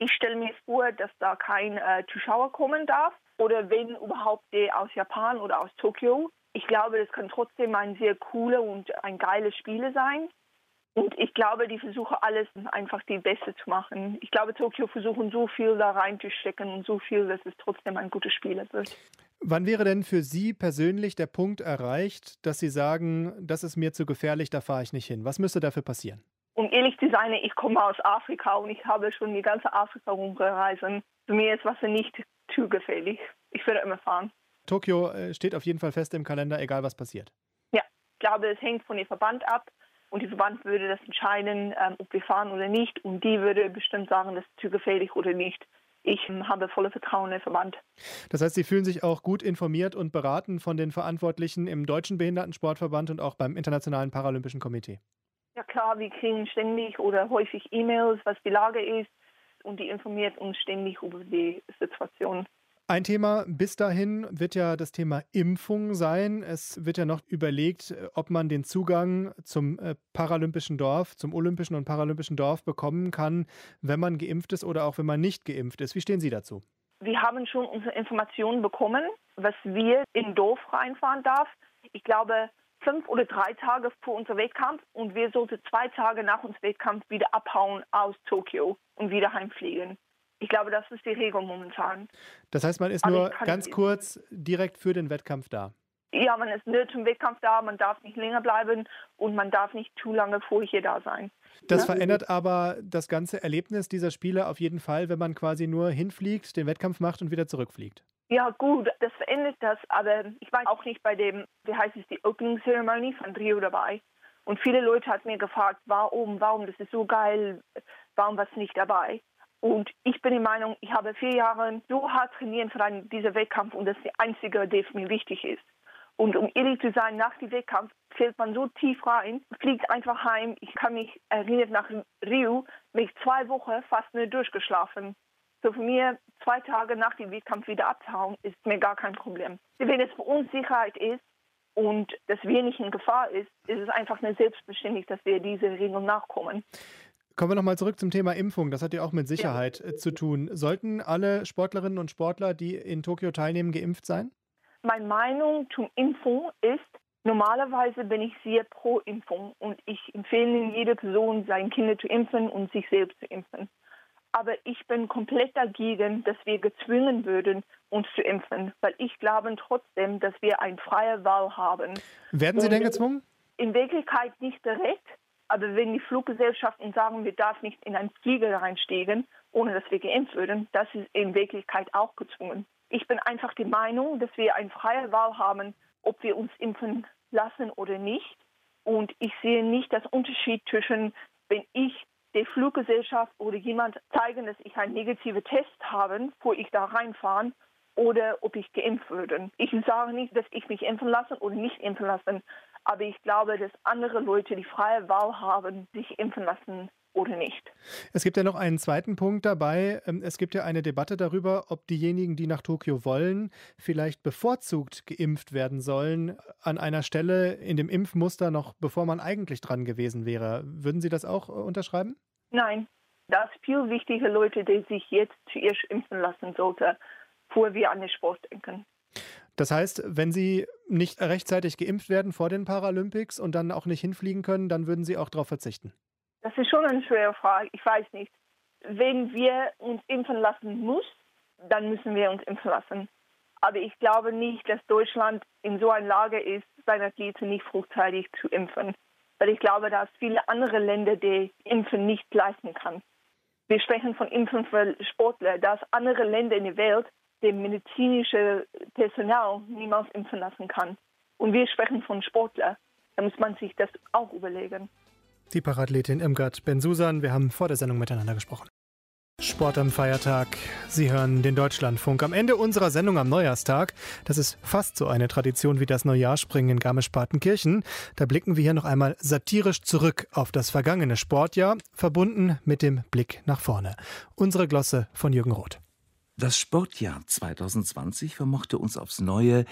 Ich stelle mir vor, dass da kein äh, Zuschauer kommen darf oder wenn überhaupt der aus Japan oder aus Tokio. Ich glaube, das kann trotzdem ein sehr cooler und ein geiles Spiel sein. Und ich glaube, die versuchen alles einfach die Beste zu machen. Ich glaube, Tokio versuchen so viel da reinzustecken und so viel, dass es trotzdem ein gutes Spiel wird. Wann wäre denn für Sie persönlich der Punkt erreicht, dass Sie sagen, das ist mir zu gefährlich, da fahre ich nicht hin? Was müsste dafür passieren? Um ehrlich zu sein, ich komme aus Afrika und ich habe schon die ganze Afrika rumgereist. Für mich ist Wasser nicht zu gefährlich. Ich würde immer fahren. Tokio steht auf jeden Fall fest im Kalender, egal was passiert. Ja, ich glaube, es hängt von dem Verband ab. Und der Verband würde das entscheiden, ähm, ob wir fahren oder nicht. Und die würde bestimmt sagen, das ist zu gefährlich oder nicht. Ich ähm, habe volle Vertrauen in den Verband. Das heißt, Sie fühlen sich auch gut informiert und beraten von den Verantwortlichen im Deutschen Behindertensportverband und auch beim Internationalen Paralympischen Komitee? Ja klar, wir kriegen ständig oder häufig E-Mails, was die Lage ist. Und die informiert uns ständig über die Situation. Ein Thema bis dahin wird ja das Thema Impfung sein. Es wird ja noch überlegt, ob man den Zugang zum paralympischen Dorf, zum olympischen und paralympischen Dorf bekommen kann, wenn man geimpft ist oder auch wenn man nicht geimpft ist. Wie stehen Sie dazu? Wir haben schon unsere Informationen bekommen, was wir in Dorf reinfahren darf. Ich glaube, fünf oder drei Tage vor unserem Wettkampf und wir sollten zwei Tage nach unserem Wettkampf wieder abhauen aus Tokio und wieder heimfliegen. Ich glaube, das ist die Regel momentan. Das heißt, man ist Aber nur ich kann ganz nicht- kurz direkt für den Wettkampf da. Ja, man ist nur zum Wettkampf da, man darf nicht länger bleiben und man darf nicht zu lange vorher da sein. Das Ja? verändert aber das ganze Erlebnis dieser Spiele auf jeden Fall, wenn man quasi nur hinfliegt, den Wettkampf macht und wieder zurückfliegt. Ja gut, das verändert das, aber ich war auch nicht bei dem, wie heißt es, die Opening Ceremony von Rio dabei. Und viele Leute haben mir gefragt, warum, warum, das ist so geil, warum war es nicht dabei? Und ich bin der Meinung, ich habe vier Jahre so hart trainiert für einen, diesen Wettkampf und das ist der einzige, der für mich wichtig ist. Und um ehrlich zu sein, nach dem Wettkampf fällt man so tief rein, fliegt einfach heim. Ich kann mich erinnern, nach Rio bin ich zwei Wochen fast nur durchgeschlafen. So für mich, zwei Tage nach dem Wettkampf wieder abzuhauen, ist mir gar kein Problem. Wenn es für uns Sicherheit ist und dass wir nicht in Gefahr ist, ist es einfach nicht selbstverständlich, dass wir diese Regeln nachkommen. Kommen wir nochmal zurück zum Thema Impfung. Das hat ja auch mit Sicherheit ja. zu tun. Sollten alle Sportlerinnen und Sportler, die in Tokio teilnehmen, geimpft sein? Meine Meinung zum Impfung ist, normalerweise bin ich sehr pro Impfung und ich empfehle jeder Person, seine Kinder zu impfen und sich selbst zu impfen. Aber ich bin komplett dagegen, dass wir gezwungen würden, uns zu impfen, weil ich glaube trotzdem, dass wir eine freie Wahl haben. Werden Sie und denn gezwungen? In Wirklichkeit nicht direkt, aber wenn die Fluggesellschaften sagen, wir dürfen nicht in einen Flieger reinsteigen, ohne dass wir geimpft würden, das ist in Wirklichkeit auch gezwungen. Ich bin einfach der Meinung, dass wir eine freie Wahl haben, ob wir uns impfen lassen oder nicht. Und ich sehe nicht den Unterschied zwischen, wenn ich der Fluggesellschaft oder jemand zeigen, dass ich einen negativen Test habe, bevor ich da reinfahre, oder ob ich geimpft würde. Ich sage nicht, dass ich mich impfen lasse oder nicht impfen lasse, aber ich glaube, dass andere Leute die freie Wahl haben, sich impfen lassen oder nicht. Es gibt ja noch einen zweiten Punkt dabei. Es gibt ja eine Debatte darüber, ob diejenigen, die nach Tokio wollen, vielleicht bevorzugt geimpft werden sollen an einer Stelle in dem Impfmuster noch, bevor man eigentlich dran gewesen wäre. Würden Sie das auch unterschreiben? Nein, das ist viel wichtiger, Leute, die sich jetzt zuerst impfen lassen sollten, bevor wir an den Sport denken. Das heißt, wenn Sie nicht rechtzeitig geimpft werden vor den Paralympics und dann auch nicht hinfliegen können, dann würden Sie auch darauf verzichten? Das ist schon eine schwere Frage. Ich weiß nicht. Wenn wir uns impfen lassen müssen, dann müssen wir uns impfen lassen. Aber ich glaube nicht, dass Deutschland in so einer Lage ist, seine Athleten nicht frühzeitig zu impfen. Weil ich glaube, dass es viele andere Länder, die Impfen nicht leisten kann. Wir sprechen von Impfen für Sportler. Da es andere Länder in der Welt, die medizinische Personal niemals impfen lassen kann. Und wir sprechen von Sportlern. Da muss man sich das auch überlegen. Die Parathletin Irmgard Ben-Susan, wir haben vor der Sendung miteinander gesprochen. Sport am Feiertag. Sie hören den Deutschlandfunk. Am Ende unserer Sendung am Neujahrstag, das ist fast so eine Tradition wie das Neujahrspringen in Garmisch-Partenkirchen, da blicken wir hier noch einmal satirisch zurück auf das vergangene Sportjahr, verbunden mit dem Blick nach vorne. Unsere Glosse von Jürgen Roth. Das Sportjahr zwanzig zwanzig vermochte uns aufs Neue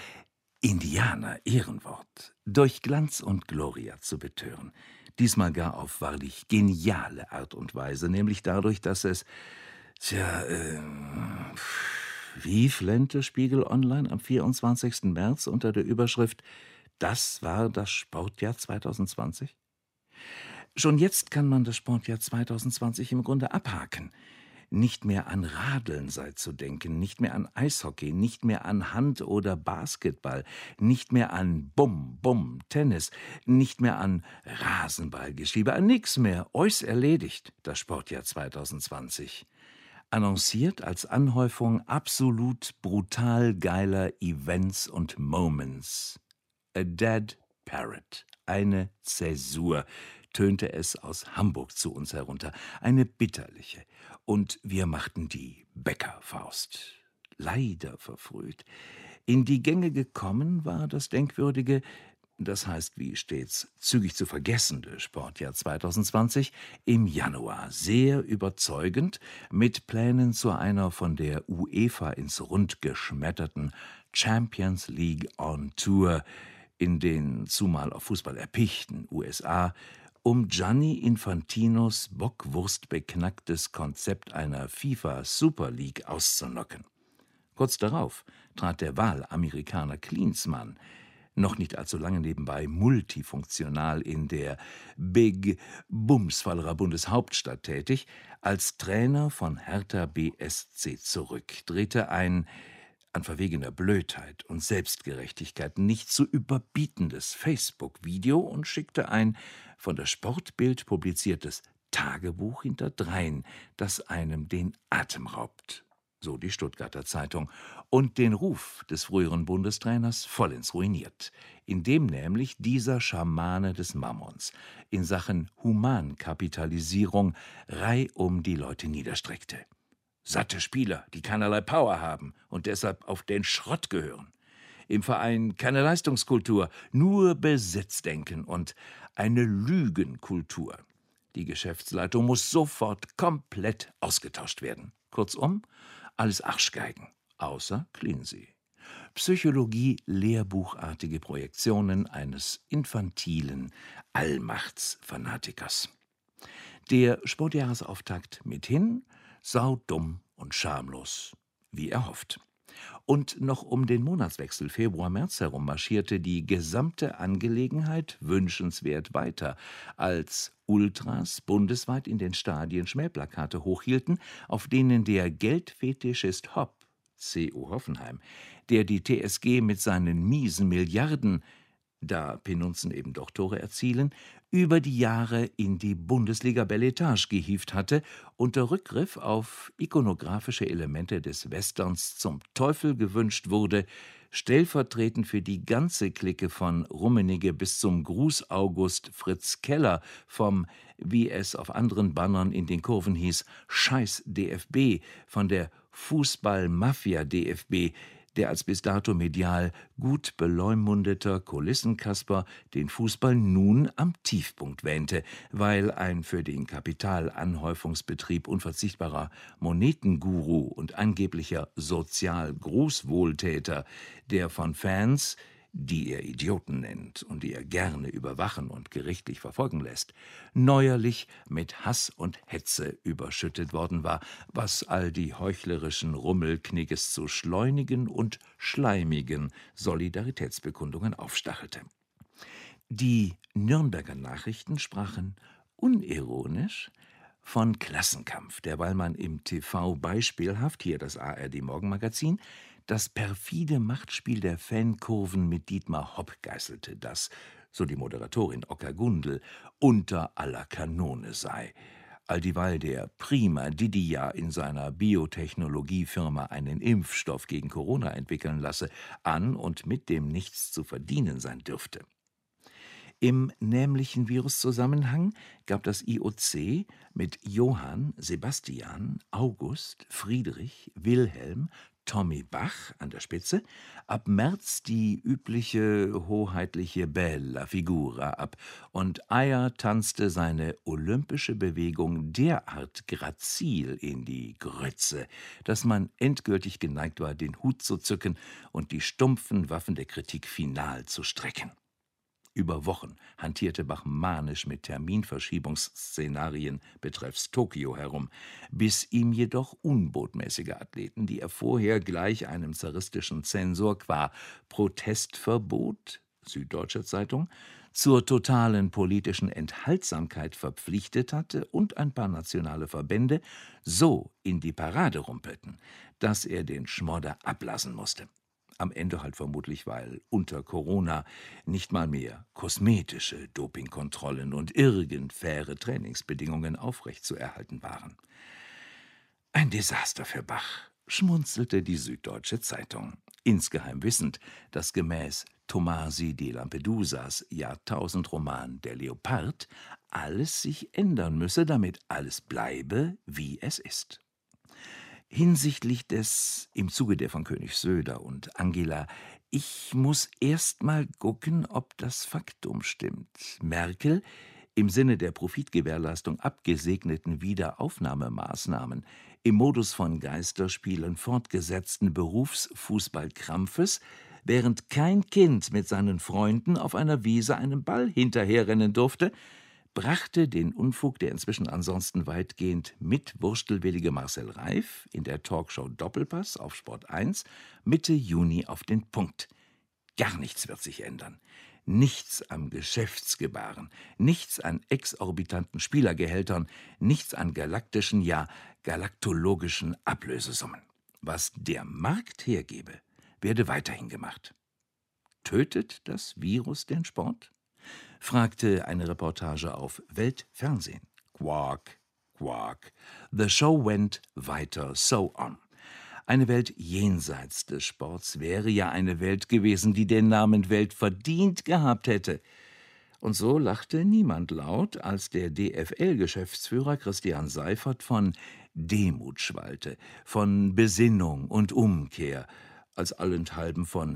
Indianer-Ehrenwort durch Glanz und Gloria zu betören. Diesmal gar auf wahrlich geniale Art und Weise, nämlich dadurch, dass es Tja, äh, wie flennte Spiegel Online am vierundzwanzigsten März unter der Überschrift „Das war das Sportjahr zwanzig zwanzig"? Schon jetzt kann man das Sportjahr zwanzig zwanzig im Grunde abhaken. Nicht mehr an Radeln sei zu denken, nicht mehr an Eishockey, nicht mehr an Hand- oder Basketball, nicht mehr an Bum, Bum, Tennis, nicht mehr an Rasenballgeschiebe, an nix mehr. Eus erledigt, das Sportjahr zwanzig zwanzig. Annonciert als Anhäufung absolut brutal geiler Events und Moments. A dead parrot, eine Zäsur, tönte es aus Hamburg zu uns herunter, eine bitterliche. Und wir machten die Bäckerfaust. Leider verfrüht. In die Gänge gekommen war das denkwürdige, das heißt wie stets zügig zu vergessende Sportjahr zwanzig zwanzig im Januar, sehr überzeugend, mit Plänen zu einer von der UEFA ins Rund geschmetterten Champions League on Tour in den zumal auf Fußball erpichten U S A, um Gianni Infantinos bockwurstbeknacktes Konzept einer FIFA Super League auszunocken. Kurz darauf trat der Wahlamerikaner Klinsmann, noch nicht allzu lange nebenbei multifunktional in der Big Bumsvollerer Bundeshauptstadt tätig, als Trainer von Hertha B S C zurück, drehte ein an verwegener Blödheit und Selbstgerechtigkeit nicht zu überbietendes Facebook-Video und schickte ein von der Sportbild publiziertes Tagebuch hinterdrein, das einem den Atem raubt, so die Stuttgarter Zeitung, und den Ruf des früheren Bundestrainers vollends ruiniert, indem nämlich dieser Schamane des Mammons in Sachen Humankapitalisierung reihum die Leute niederstreckte. Satte Spieler, die keinerlei Power haben und deshalb auf den Schrott gehören. Im Verein keine Leistungskultur, nur Besitzdenken und eine Lügenkultur. Die Geschäftsleitung muss sofort komplett ausgetauscht werden. Kurzum, alles Arschgeigen, außer Cleansea. Psychologie-lehrbuchartige Projektionen eines infantilen Allmachtsfanatikers. Der Sportjahresauftakt mithin saudumm und schamlos, wie erhofft. Und noch um den Monatswechsel Februar-März herum marschierte die gesamte Angelegenheit wünschenswert weiter, als Ultras bundesweit in den Stadien Schmähplakate hochhielten, auf denen der Geldfetischist Hopp, C O Hoffenheim, der die T S G mit seinen miesen Milliarden, da Penunzen eben doch Tore erzielen, über die Jahre in die Bundesliga-Belletage gehievt hatte, unter Rückgriff auf ikonografische Elemente des Westerns zum Teufel gewünscht wurde, stellvertretend für die ganze Clique von Rummenigge bis zum Gruß-August Fritz Keller vom, wie es auf anderen Bannern in den Kurven hieß, Scheiß D F B, von der Fußball-Mafia D F B, der als bis dato medial gut beleumundeter Kulissenkasper den Fußball nun am Tiefpunkt wähnte, weil ein für den Kapitalanhäufungsbetrieb unverzichtbarer Monetenguru und angeblicher Sozial-Großwohltäter, der von Fans, die er Idioten nennt und die er gerne überwachen und gerichtlich verfolgen lässt, neuerlich mit Hass und Hetze überschüttet worden war, was all die heuchlerischen Rummelknigges zu schleunigen und schleimigen Solidaritätsbekundungen aufstachelte. Die Nürnberger Nachrichten sprachen unironisch von Klassenkampf, derweil man im T V beispielhaft, hier das A R D-Morgenmagazin, das perfide Machtspiel der Fankurven mit Dietmar Hopp geißelte, das, so die Moderatorin Ocker Gundel, unter aller Kanone sei. Alldieweil der Prima Didia in seiner Biotechnologiefirma einen Impfstoff gegen Corona entwickeln lasse, an und mit dem nichts zu verdienen sein dürfte. Im nämlichen Viruszusammenhang gab das I O C mit Johann, Sebastian, August, Friedrich, Wilhelm, Tommy Bach an der Spitze ab März die übliche hoheitliche Bella Figura ab, und Ayer tanzte seine olympische Bewegung derart grazil in die Grütze, dass man endgültig geneigt war, den Hut zu zücken und die stumpfen Waffen der Kritik final zu strecken. Über Wochen hantierte Bach manisch mit Terminverschiebungsszenarien betreffs Tokio herum, bis ihm jedoch unbotmäßige Athleten, die er vorher gleich einem zaristischen Zensor qua Protestverbot, Süddeutsche Zeitung, zur totalen politischen Enthaltsamkeit verpflichtet hatte und ein paar nationale Verbände so in die Parade rumpelten, dass er den Schmodder ablassen musste. Am Ende halt vermutlich, weil unter Corona nicht mal mehr kosmetische Dopingkontrollen und irgend faire Trainingsbedingungen aufrechtzuerhalten waren. Ein Desaster für Bach, schmunzelte die Süddeutsche Zeitung, insgeheim wissend, dass gemäß Tomasi di Lampedusas Jahrtausendroman Der Leopard alles sich ändern müsse, damit alles bleibe, wie es ist. Hinsichtlich des, im Zuge der von König Söder und Angela, ich muss erst mal gucken, ob das Faktum stimmt. Merkel, im Sinne der Profitgewährleistung abgesegneten Wiederaufnahmemaßnahmen, im Modus von Geisterspielen fortgesetzten Berufsfußballkrampfes, während kein Kind mit seinen Freunden auf einer Wiese einem Ball hinterherrennen durfte, brachte den Unfug der inzwischen ansonsten weitgehend mitwurstelwillige Marcel Reif in der Talkshow Doppelpass auf Sport eins Mitte Juni auf den Punkt. Gar nichts wird sich ändern. Nichts am Geschäftsgebaren, nichts an exorbitanten Spielergehältern, nichts an galaktischen, ja galaktologischen Ablösesummen. Was der Markt hergebe, werde weiterhin gemacht. Tötet das Virus den Sport? Fragte eine Reportage auf Weltfernsehen. Quark, Quark. The show went weiter so on. Eine Welt jenseits des Sports wäre ja eine Welt gewesen, die den Namen Welt verdient gehabt hätte. Und so lachte niemand laut, als der D F L-Geschäftsführer Christian Seifert von Demut schwallte, von Besinnung und Umkehr, als allenthalben von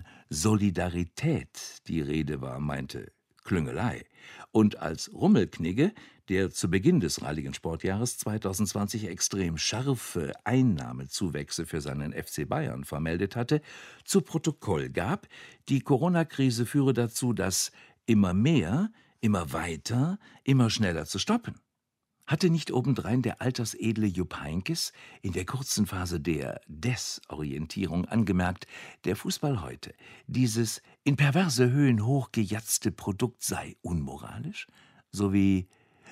Solidarität die Rede war, meinte Klüngelei. Und als Rummelknigge, der zu Beginn des ralligen Sportjahres zwanzig zwanzig extrem scharfe Einnahmezuwächse für seinen F C Bayern vermeldet hatte, zu Protokoll gab, die Corona-Krise führe dazu, das immer mehr, immer weiter, immer schneller zu stoppen. Hatte nicht obendrein der altersedle Jupp Heynckes in der kurzen Phase der Desorientierung angemerkt, der Fußball heute, dieses in perverse Höhen hochgejatzte Produkt sei unmoralisch? So wie,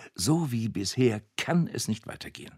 so wie bisher kann es nicht weitergehen.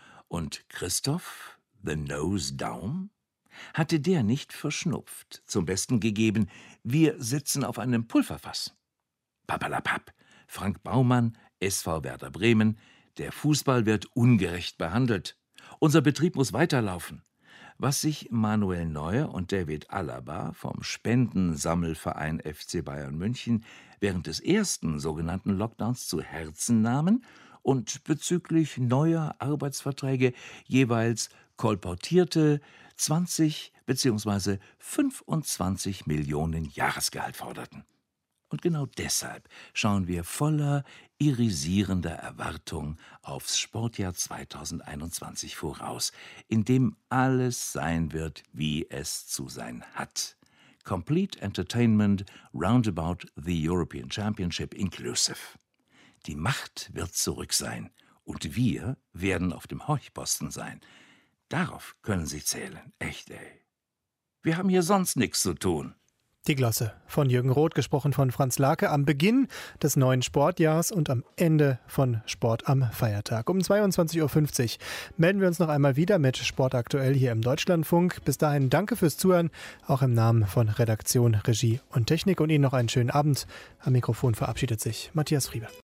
Und Christoph, the Nose Down? Hatte der nicht verschnupft, zum Besten gegeben, wir sitzen auf einem Pulverfass? Papalapap, Frank Baumann, S V Werder Bremen, der Fußball wird ungerecht behandelt. Unser Betrieb muss weiterlaufen. Was sich Manuel Neuer und David Alaba vom Spendensammelverein F C Bayern München während des ersten sogenannten Lockdowns zu Herzen nahmen und bezüglich neuer Arbeitsverträge jeweils kolportierte zwanzig bzw. fünfundzwanzig Millionen Jahresgehalt forderten. Und genau deshalb schauen wir voller irisierender Erwartung aufs Sportjahr zwanzig einundzwanzig voraus, in dem alles sein wird, wie es zu sein hat. Complete Entertainment roundabout the European Championship inclusive. Die Macht wird zurück sein und wir werden auf dem Horchposten sein. Darauf können Sie zählen, echt ey. Wir haben hier sonst nichts zu tun. Die Glosse von Jürgen Roth, gesprochen von Franz Lake, am Beginn des neuen Sportjahrs und am Ende von Sport am Feiertag. Um zweiundzwanzig Uhr fünfzig melden wir uns noch einmal wieder mit Sport aktuell hier im Deutschlandfunk. Bis dahin danke fürs Zuhören, auch im Namen von Redaktion, Regie und Technik, und Ihnen noch einen schönen Abend. Am Mikrofon verabschiedet sich Matthias Friebe.